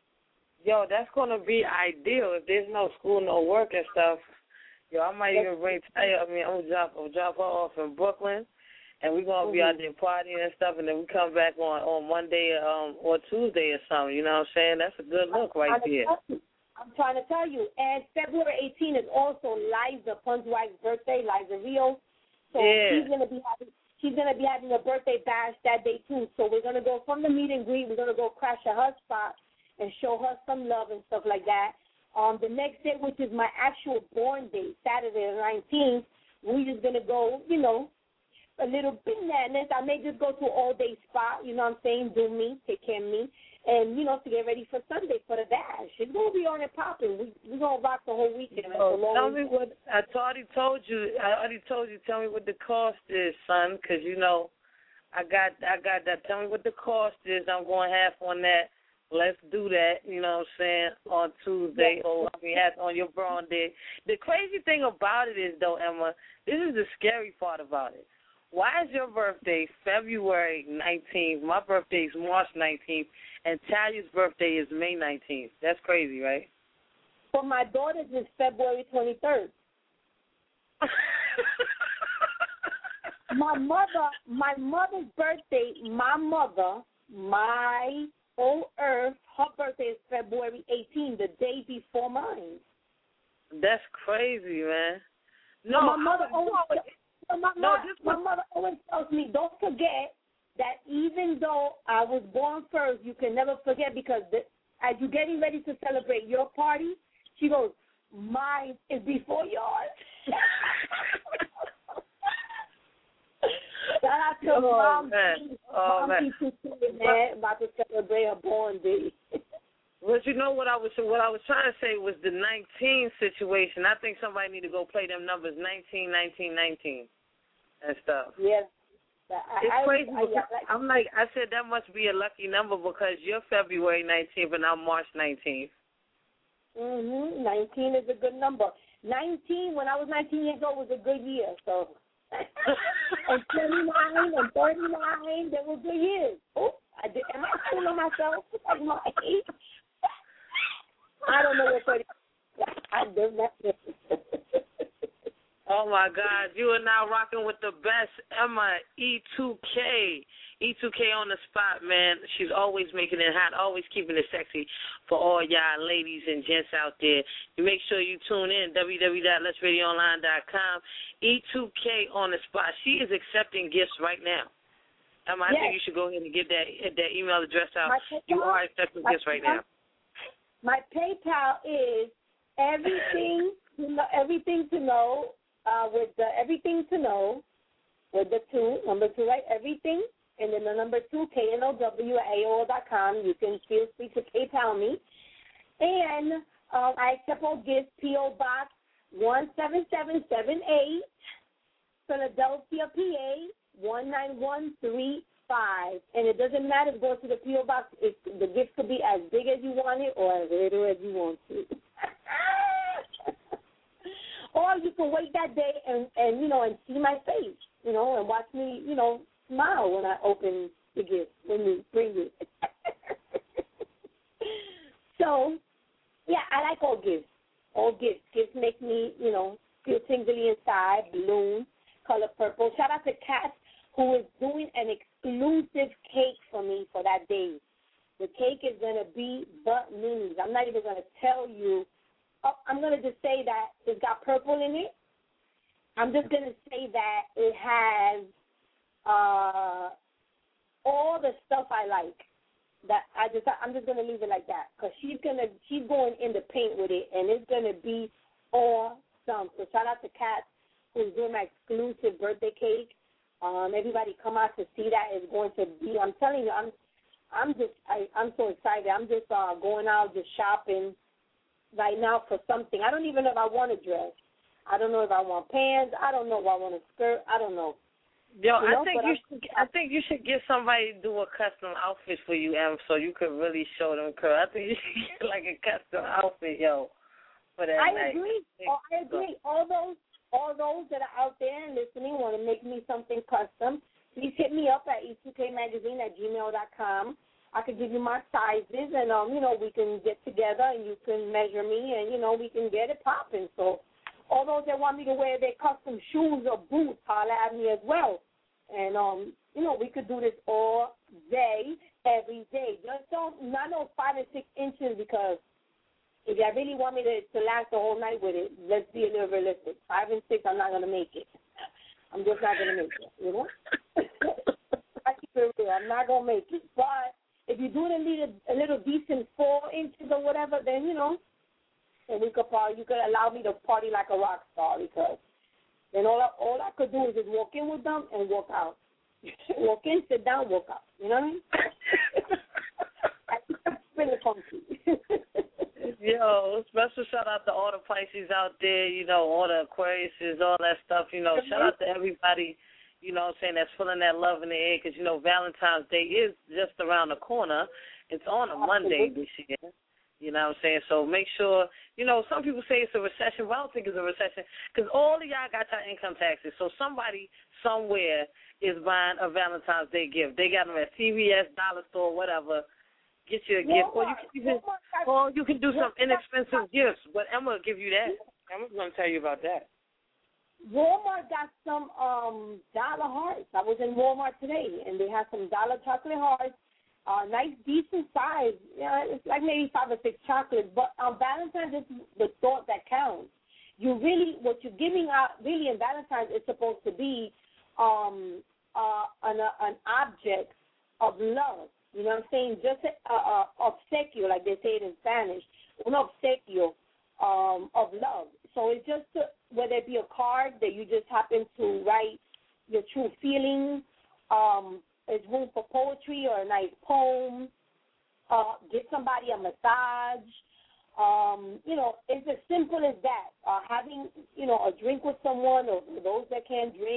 Yo, that's going to be ideal if there's no school, no work and stuff. Yo, I might even bring Taya. I'm going to drop her off in Brooklyn, and we're going to be out there partying and stuff, and then we come back on Monday or Tuesday or something. You know what I'm saying? That's a good look right there. I'm trying to tell you. And February 18th is also Liza Punchwag's birthday, Liza Rio. So she's going to be having a birthday bash that day too. So we're going to go from the meet and greet. We're going to go crash at her spot and show her some love and stuff like that. The next day, which is my actual born day, Saturday the 19th, we're just going to go, a little bananas. I may just go to an all-day spot, you know what I'm saying, do me, take care of me, and, to get ready for Sunday for the dash. It's going to be on and popping. We're going to rock the whole weekend. Tell me what, I already told you, tell me what the cost is, son, because, I got that. Tell me what the cost is. I'm going half on that. Let's do that, you know what I'm saying, on Tuesday on your born day. The crazy thing about it is, though, Emma, this is the scary part about it. Why is your birthday February 19th, my birthday is March 19th, and Talia's birthday is May 19th? That's crazy, right? For my daughter's is February 23rd. My mother's birthday, my whole earth, her birthday is February 18th, the day before mine. That's crazy, man. No, my mother always tells me, don't forget that even though I was born first, you can never forget because as you're getting ready to celebrate your party, she goes, mine is before yours. Shout out to Mom. Man, about to celebrate her born day. But what I was trying to say was the 19 situation. I think somebody need to go play them numbers 19, 19, 19. and stuff. Yeah. It's crazy. I said that must be a lucky number because you're February 19th and I'm March 19th. 19 is a good number. 19, when I was 19 years old, was a good year. So, and 29 and 39, they were good years. Oh, am I fooling myself? Like my age? I don't know what 30. I do not. Oh, my God. You are now rocking with the best, Emma E2K. E2K on the spot, man. She's always making it hot, always keeping it sexy for all y'all ladies and gents out there. You make sure you tune in, www.letsradioonline.com. E2K on the spot. She is accepting gifts right now. Emma, I think you should go ahead and get that email address out. You are accepting gifts right now. My PayPal is everything to know. With the everything to know, with the number 2, right? Everything, and then the number 2, KNOW@AOL.com. You can feel free to PayPal me. And I accept all gifts, P.O. Box 17778, Philadelphia, PA 19135. And it doesn't matter if it goes to the P.O. Box. The gift could be as big as you want it or as little as you want to. Or you can wait that day and see my face, and watch me, smile when I open the gift, when you bring it. So, yeah, I like all gifts. All gifts. Gifts make me, feel tingly inside, balloons, color purple. Shout out to Kat, who is doing an exclusive cake for me for that day. The cake is going to be butt minis. I'm not even going to tell you. I'm going to just say that it's got purple in it. I'm just going to say that it has all the stuff I like. I'm just going to leave it like that because she's going in the paint with it, and it's going to be awesome. So shout out to Kat, who's doing my exclusive birthday cake. Everybody come out to see that. It's going to be. I'm telling you, I'm so excited. I'm just going out just shopping right now for something. I don't even know if I want a dress. I don't know if I want pants. I don't know if I want a skirt. I don't know. I think you should get somebody to do a custom outfit for you, Em, so you could really show them. I think you should get like a custom outfit, for that night. I agree. All those that are out there and listening want to make me something custom. Please hit me up at e2kmagazine@gmail.com. I could give you my sizes, and, we can get together, and you can measure me, and, we can get it popping. So all those that want me to wear their custom shoes or boots, holler at me as well. And, we could do this all day, every day. Just not 5 and 6 inches, because if you really want me to last the whole night with it, let's be a little realistic. 5 and 6, I'm not going to make it. I'm just not going to make it, I keep it real. I'm not going to make it. But if you do need a little decent 4 inches or whatever, then, and you could allow me to party like a rock star, because then all I could do is just walk in with them and walk out. Walk in, sit down, walk out. You know what I mean? It's really funky. Yo, special shout out to all the Pisces out there, all the Aquariuses, all that stuff, Shout out to everybody, that's feeling that love in the air, because, Valentine's Day is just around the corner. It's on a Monday this year. You know what I'm saying? So make sure, some people say it's a recession, but I don't think it's a recession, because all of y'all got your income taxes. So somebody somewhere is buying a Valentine's Day gift. They got them at CVS, Dollar Store, whatever. Get you a gift. Or you can do some inexpensive gifts. But Emma will give you that. Emma's going to tell you about that. Walmart got some dollar hearts. I was in Walmart today, and they have some dollar chocolate hearts. Nice, decent size. It's like maybe 5 or 6 chocolates. But on Valentine's, it's the thought that counts. What you're giving out really in Valentine's is supposed to be an object of love. You know what I'm saying? Just obsequio, like they say it in Spanish. Un obsequio of love. So it's just whether it be a card that you just happen to write your true feelings. There's room for poetry or a nice poem. Get somebody a massage. It's as simple as that. Having, a drink with someone, or for those that can't drink,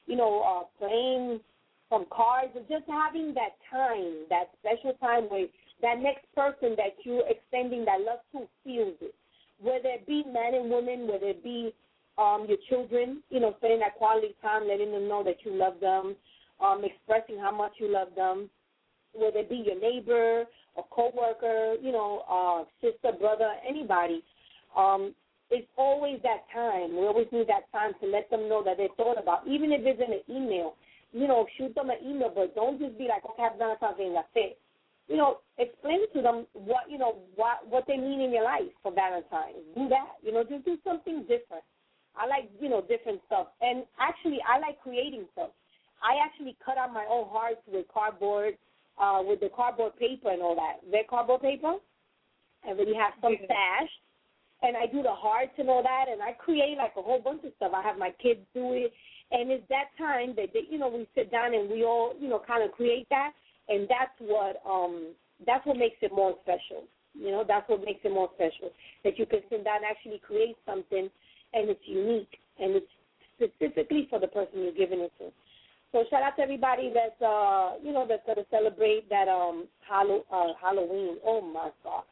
playing some cards, or just having that time, that special time where that next person that you're extending that love to feels it. Whether it be men and women, whether it be your children, spending that quality time, letting them know that you love them, expressing how much you love them, whether it be your neighbor, a coworker, sister, brother, anybody. It's always that time. We always need that time to let them know that they're thought about, even if it's in an email. Shoot them an email, but don't just be like, okay, I've done something, that's it. Explain to them what they mean in your life for Valentine's. Do that. Just do something different. I like, different stuff. And actually, I like creating stuff. I actually cut out my own hearts with cardboard, with the cardboard paper and all that. Red cardboard paper. I really have some stashed. And I do the hearts and all that, and I create like a whole bunch of stuff. I have my kids do it, and it's that time that we sit down and we all kind of create that, and that's what makes it more special. That's what makes it more special, that you can sit down and actually create something, and it's unique, and it's specifically for the person you're giving it to. So shout out to everybody that's that's gonna celebrate that Halloween. Oh my God.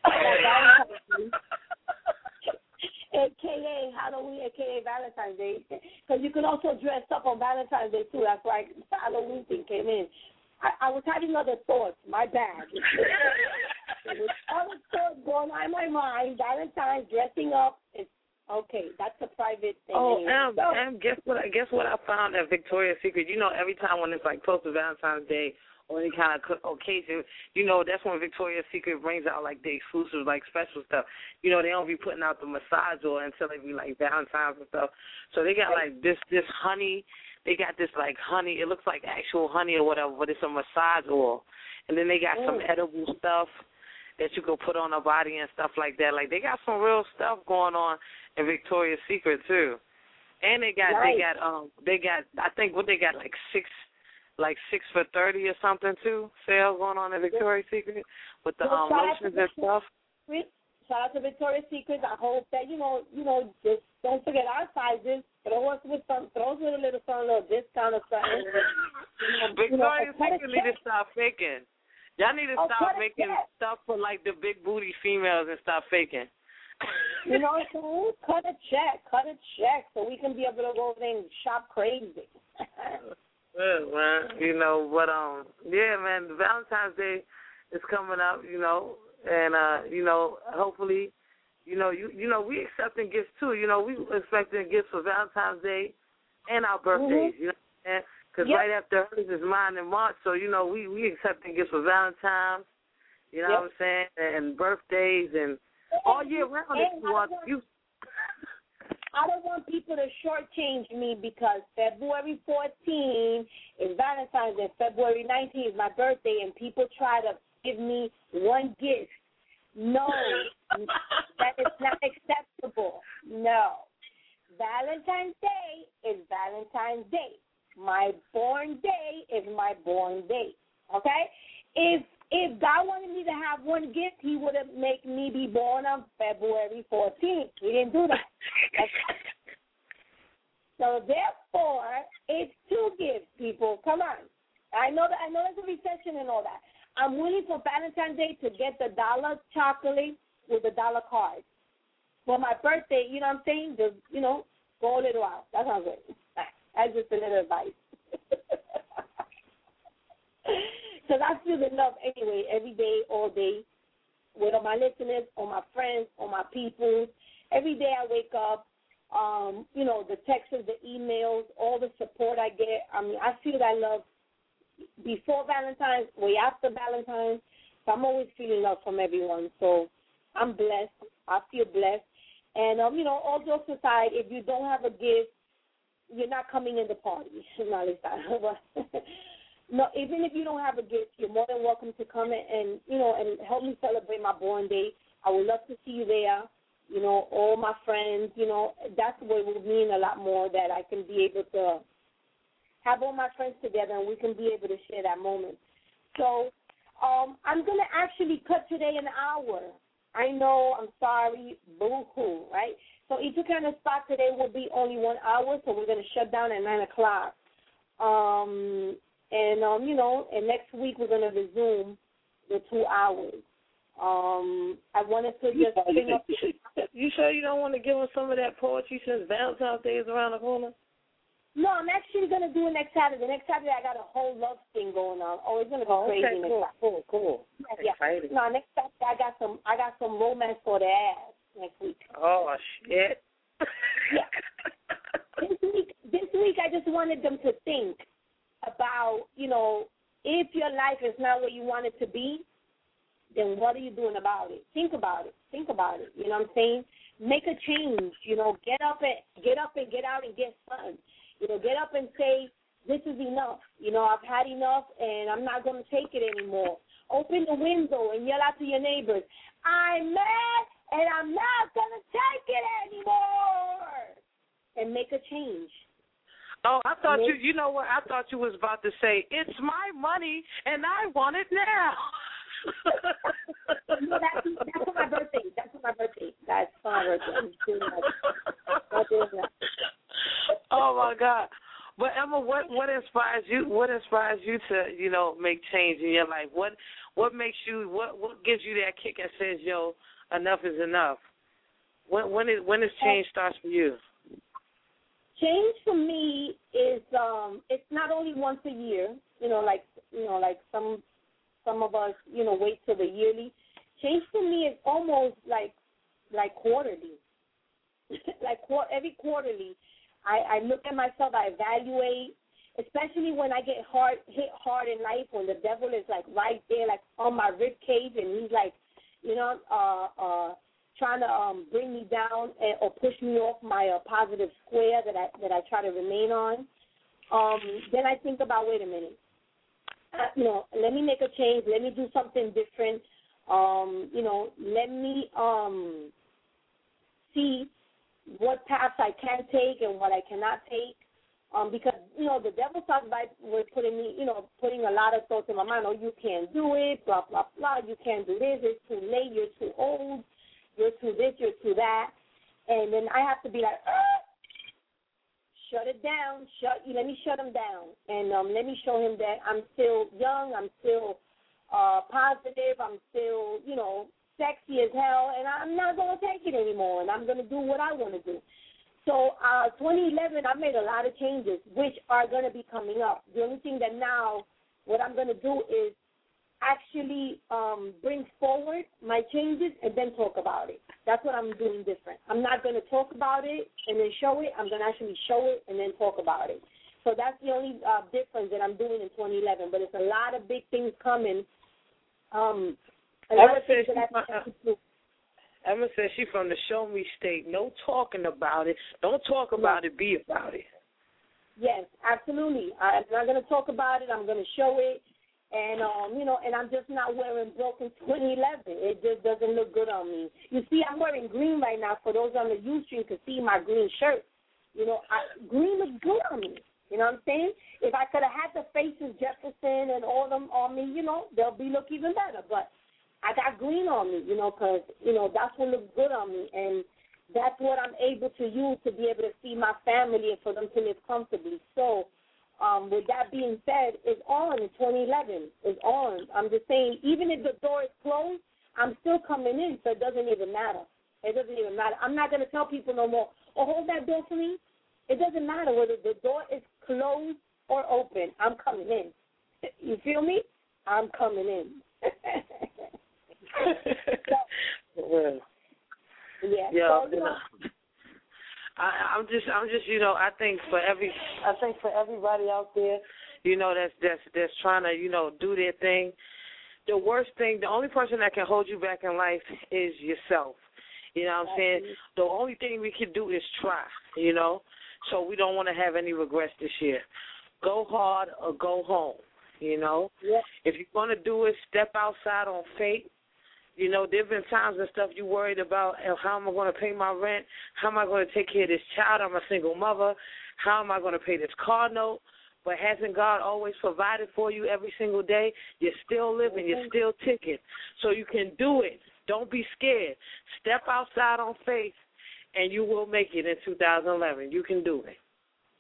AKA Halloween, AKA Valentine's Day, because you can also dress up on Valentine's Day too. That's why the Halloween thing came in. I was having other thoughts. My bad. There was other thoughts going on in my mind. Valentine's, dressing up. It's okay. That's a private thing. Oh, and guess what I found at Victoria's Secret? Every time when it's like close to Valentine's Day, or any kind of occasion, that's when Victoria's Secret brings out, like, the exclusive, like, special stuff. They don't be putting out the massage oil until they be, like, Valentine's and stuff. So they got, like, this honey. They got this, like, honey. It looks like actual honey or whatever, but it's a massage oil. And then they got some edible stuff that you can put on the body and stuff like that. Like, they got some real stuff going on in Victoria's Secret, too. And they got, I think, what they got, like, 6 for $30 or something too. Sale going on at Victoria's Secret with the lotions and stuff. Shout out to Victoria's Secret. I hope that just don't forget our sizes. Throw us with a little discount or something. Victoria's Secret need to stop faking. Y'all need to stop making stuff for like the big booty females and stop faking. You know what I'm saying? Cut a check so we can be able to go there and shop crazy. Good, man. Yeah, man, Valentine's Day is coming up, and hopefully, we accepting gifts too. We expecting gifts for Valentine's Day and our birthdays, because right after hers is mine in March, so we accepting gifts for Valentine's, what I'm saying, and birthdays and all year round. If you want, I don't want people to shortchange me because February 14th is Valentine's Day, February 19th is my birthday, and people try to give me one gift. No, that is not acceptable. No. Valentine's Day is Valentine's Day. My born day is my born day. Okay? If God wanted me to have one gift, he would have made me be born on February 14th. He didn't do that. So therefore, it's 2 gifts, people. Come on. I know there's a recession and all that. I'm willing for Valentine's Day to get the $1 chocolate with the $1 card. For my birthday, you know what I'm saying? Just, go a little out. That sounds good. That's just a little advice. Because I feel the love anyway, every day, all day, with all my listeners, all my friends, all my people. Every day I wake up, the texts, the emails, all the support I get. I mean, I feel that love before Valentine's, way after Valentine's. So I'm always feeling love from everyone. So I'm blessed. I feel blessed. And, all jokes aside, if you don't have a gift, you're not coming in the party. No, even if you don't have a gift, you're more than welcome to come and help me celebrate my born day. I would love to see you there. All my friends, that's what would mean a lot more, that I can be able to have all my friends together and we can be able to share that moment. So I'm going to actually cut today an hour. I know, I'm sorry, boo-hoo, right? So each kind of spot today will be only 1 hour, so we're going to shut down at 9 o'clock. And next week we're going to resume the 2 hours. I wanted to just bring up. You sure you don't want to give us some of that poetry since Valentine's Day is around the corner? No, I'm actually going to do it next Saturday. Next Saturday I got a whole love thing going on. Oh, it's going to be crazy. Okay, cool. Yeah. Exciting. No, next Saturday I got some romance for the ass next week. Oh, shit. Yeah. This week I just wanted them to think about, if your life is not what you want it to be, then what are you doing about it? Think about it. You know what I'm saying? Make a change. Get up and get out and get fun. Get up and say, this is enough. I've had enough and I'm not going to take it anymore. Open the window and yell out to your neighbors, I'm mad and I'm not going to take it anymore. And make a change. Oh, I thought you know what? I thought you was about to say, it's my money and I want it now. No, that's for my birthday. That's for my birthday. Oh my God! But Emma, what inspires you? What inspires you to make change in your life? What makes you? What gives you that kick that says, yo, enough is enough? When does change starts for you? Change for me is it's not only once a year. Like some of us, wait till the yearly. Change for me is almost like quarterly. Every quarterly, I look at myself, I evaluate, especially when I get hit hard in life, when the devil is like right there, like on my rib cage, and he's like, trying to bring me down or push me off my positive square that I try to remain on. Then I think about, wait a minute. Let me make a change. Let me do something different. Let me see what paths I can take and what I cannot take. Because, the devil talks about putting a lot of thoughts in my mind. Oh, you can't do it, blah, blah, blah. You can't do this. It's too late. You're too old. You're too this. You're too that. And then I have to be like, shut it down. Let me shut him down, and let me show him that I'm still young, I'm still positive, I'm still, sexy as hell, and I'm not going to take it anymore, and I'm going to do what I want to do. So 2011, I made a lot of changes, which are going to be coming up. The only thing that now what I'm going to do is actually bring forward my changes and then talk about it. That's what I'm doing different. I'm not going to talk about it and then show it. I'm going to actually show it and then talk about it. So that's the only difference that I'm doing in 2011. But it's a lot of big things coming. Emma says she's from the show me state. No talking about it. Don't talk about it. Be about it. Yes, absolutely. I'm not going to talk about it. I'm going to show it. And, and I'm just not wearing broken 2011. It just doesn't look good on me. You see, I'm wearing green right now. For those on the Ustream can see my green shirt. Green looks good on me. You know what I'm saying? If I could have had the faces, Jefferson and all them on me, they'll look even better. But I got green on me, because, that's what looks good on me. And that's what I'm able to use to be able to see my family and for them to live comfortably. So, with that being said, it's on in 2011. It's on. I'm just saying, even if the door is closed, I'm still coming in, so it doesn't even matter. It doesn't even matter. I'm not going to tell people no more, hold that door for me. It doesn't matter whether the door is closed or open. I'm coming in. You feel me? I'm coming in. I'm just, I think for everybody out there, that's trying to, do their thing. The worst thing, the only person that can hold you back in life is yourself. You know what I'm saying? The only thing we can do is try, So we don't want to have any regrets this year. Go hard or go home, Yep. If you're going to do it, step outside on faith. There have been times and stuff you worried about, how am I going to pay my rent? How am I going to take care of this child? I'm a single mother. How am I going to pay this car note? But hasn't God always provided for you every single day? You're still living. You're still ticking. So you can do it. Don't be scared. Step outside on faith, and you will make it in 2011. You can do it.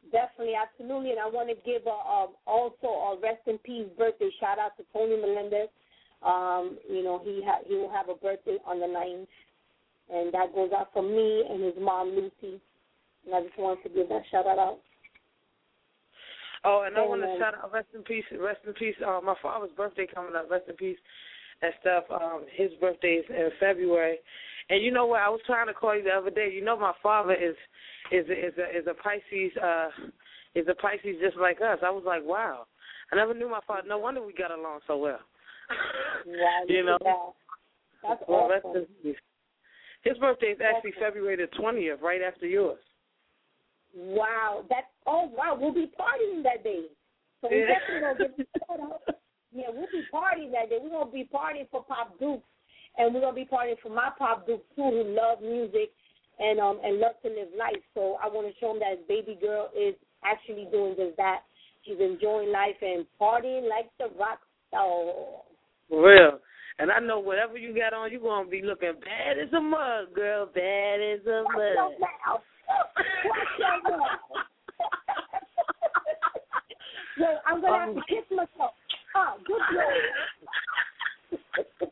Definitely, absolutely. And I want to give also a rest in peace birthday shout out to Tony Melendez. You know, he will have a birthday on the 9th, and that goes out for me and his mom Lucy. And I just wanted to give that shout out. Oh, and I want to shout out rest in peace. My father's birthday coming up. Rest in peace and stuff. His birthday is in February. And you know what? I was trying to call you the other day. You know, my father is a Pisces. Is a Pisces just like us. I was like, wow. I never knew my father. No wonder we got along so well. Yeah, you know. That's well, awesome. His birthday is actually February the 20th, right after yours. Wow. Wow. We'll be partying that day. So we definitely going to get shout out. Yeah, we'll be partying that day. We're going to be partying for Pop Dukes, and we're going to be partying for my Pop Dukes, too, who love music and love to live life. So I want to show him that his baby girl is actually doing just that. She's enjoying life and partying like the rock star. For real. And I know whatever you got on, you're going to be looking bad as a mug, girl. Bad as a mug. Watch your mouth. Yo, I'm going to have to kiss myself. Good girl.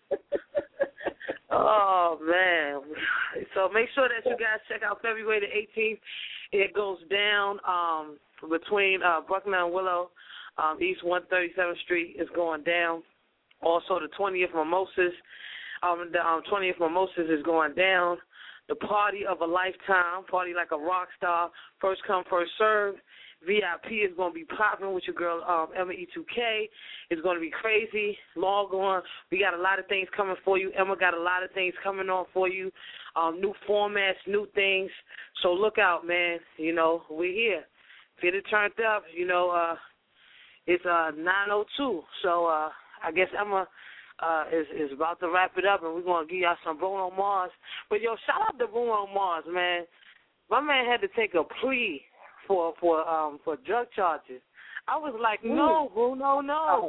Oh, man. So make sure that you guys check out February the 18th. It goes down between Buckner and Willow. East 137th Street is going down. Also, the 20th Mimosas. The 20th Mimosas is going down. The party of a lifetime, party like a rock star, first come, first serve. VIP is going to be popping with your girl Emma E2K. It's going to be crazy. Log on. We got a lot of things coming for you. Emma got a lot of things coming on for you. New formats, new things. So look out, man. You know, we're here. Get it turned up. You know, it's 9:02. So I guess Emma is about to wrap it up, and we're going to give y'all some Bruno Mars. But, yo, shout out to Bruno Mars, man. My man had to take a plea for drug charges. I was like, no, Bruno, no.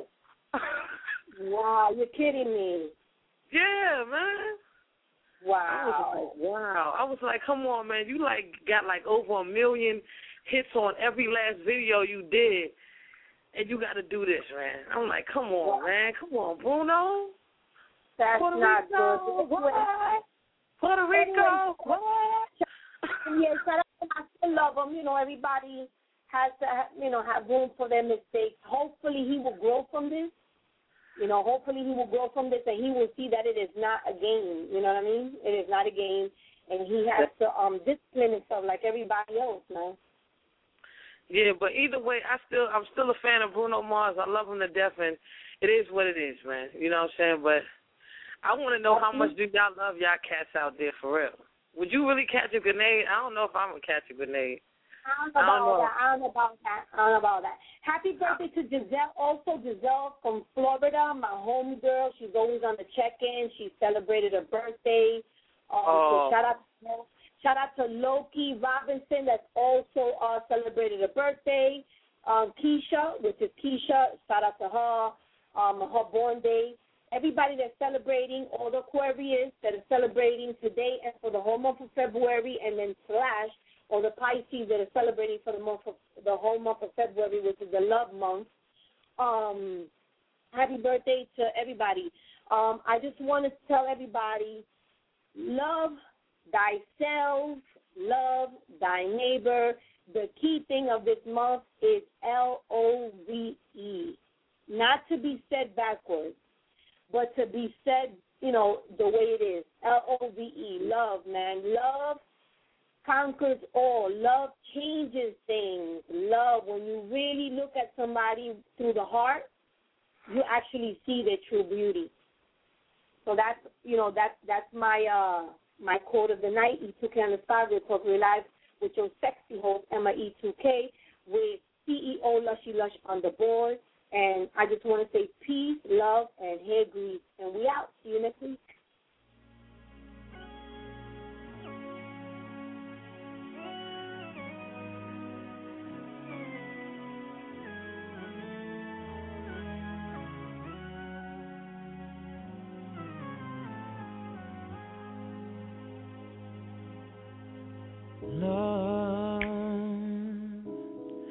Wow, you're kidding me. Yeah, man. Wow. I was like, come on, man. You got over 1 million hits on every last video you did, and you got to do this, man. I'm like, come on, man. Come on, Bruno. That's Puerto not Rico, good. What? Puerto Rico, what? Yes, I still love him. You know, everybody has to, have room for their mistakes. Hopefully he will grow from this. You know, hopefully he will grow from this, and he will see that it is not a game. You know what I mean? It is not a game, and he has to discipline himself like everybody else, man. Yeah, but either way, I'm still a fan of Bruno Mars. I love him to death, and it is what it is, man. You know what I'm saying? But I want to know how much do y'all love y'all cats out there for real? Would you really catch a grenade? I don't know if I'm going to catch a grenade. I don't know about that. Happy birthday to Giselle. Also, Giselle from Florida, my home girl. She's always on the check-in. She celebrated her birthday. So shout out to Loki Robinson, that's also celebrated her birthday. Keisha, which is Keisha, shout out to her, her born day. Everybody that's celebrating, all the Aquarius that are celebrating today and for the whole month of February, and then / all the Pisces that are celebrating for the whole month of February, which is the love month. Happy birthday to everybody. I just want to tell everybody, love thyself, love thy neighbor. The key thing of this month is LOVE, not to be said backwards, but to be said, the way it is. LOVE, love, man. Love conquers all. Love changes things. Love, when you really look at somebody through the heart, you actually see their true beauty. So that's my my quote of the night. E2K on the spot. We're talking live with your sexy host Emma E2K, with CEO Lushy Lush on the board. And I just want to say peace, love, and hair grease. And we out. See you next week. Love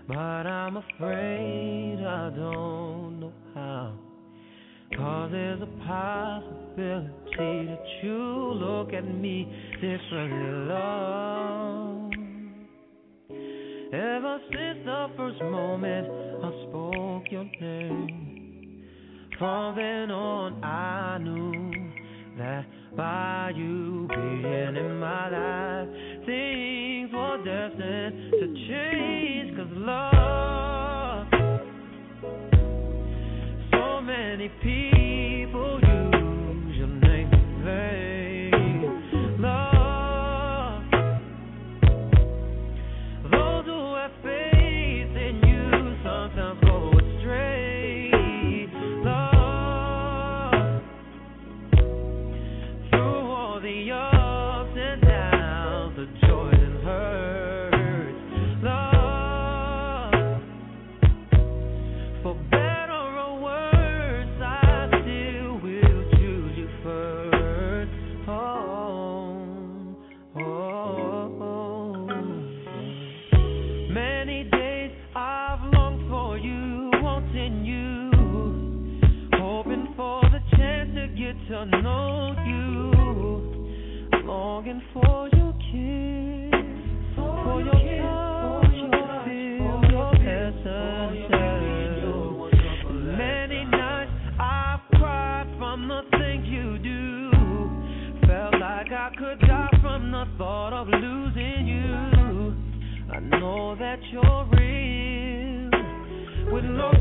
but I'm afraid I don't know how. 'Cause there's a possibility that you look at me differently, love. Ever since the first moment I spoke your name, from then on I knew that by you being in my life, things were destined to change. 'Cause love, so many people use your name in vain. Love, those who have faith in you sometimes go astray. Love, through all the ups and downs, the joys and hurts. Love, for better or worse, I still will choose you first. Many days I've longed for you, wanting you, hoping for the chance to get to know you, longing for your kiss, for your touch, your feel, your essence. Many nights I've cried from the things you do, felt like I could die from the thought of losing you. I know that you're real, with no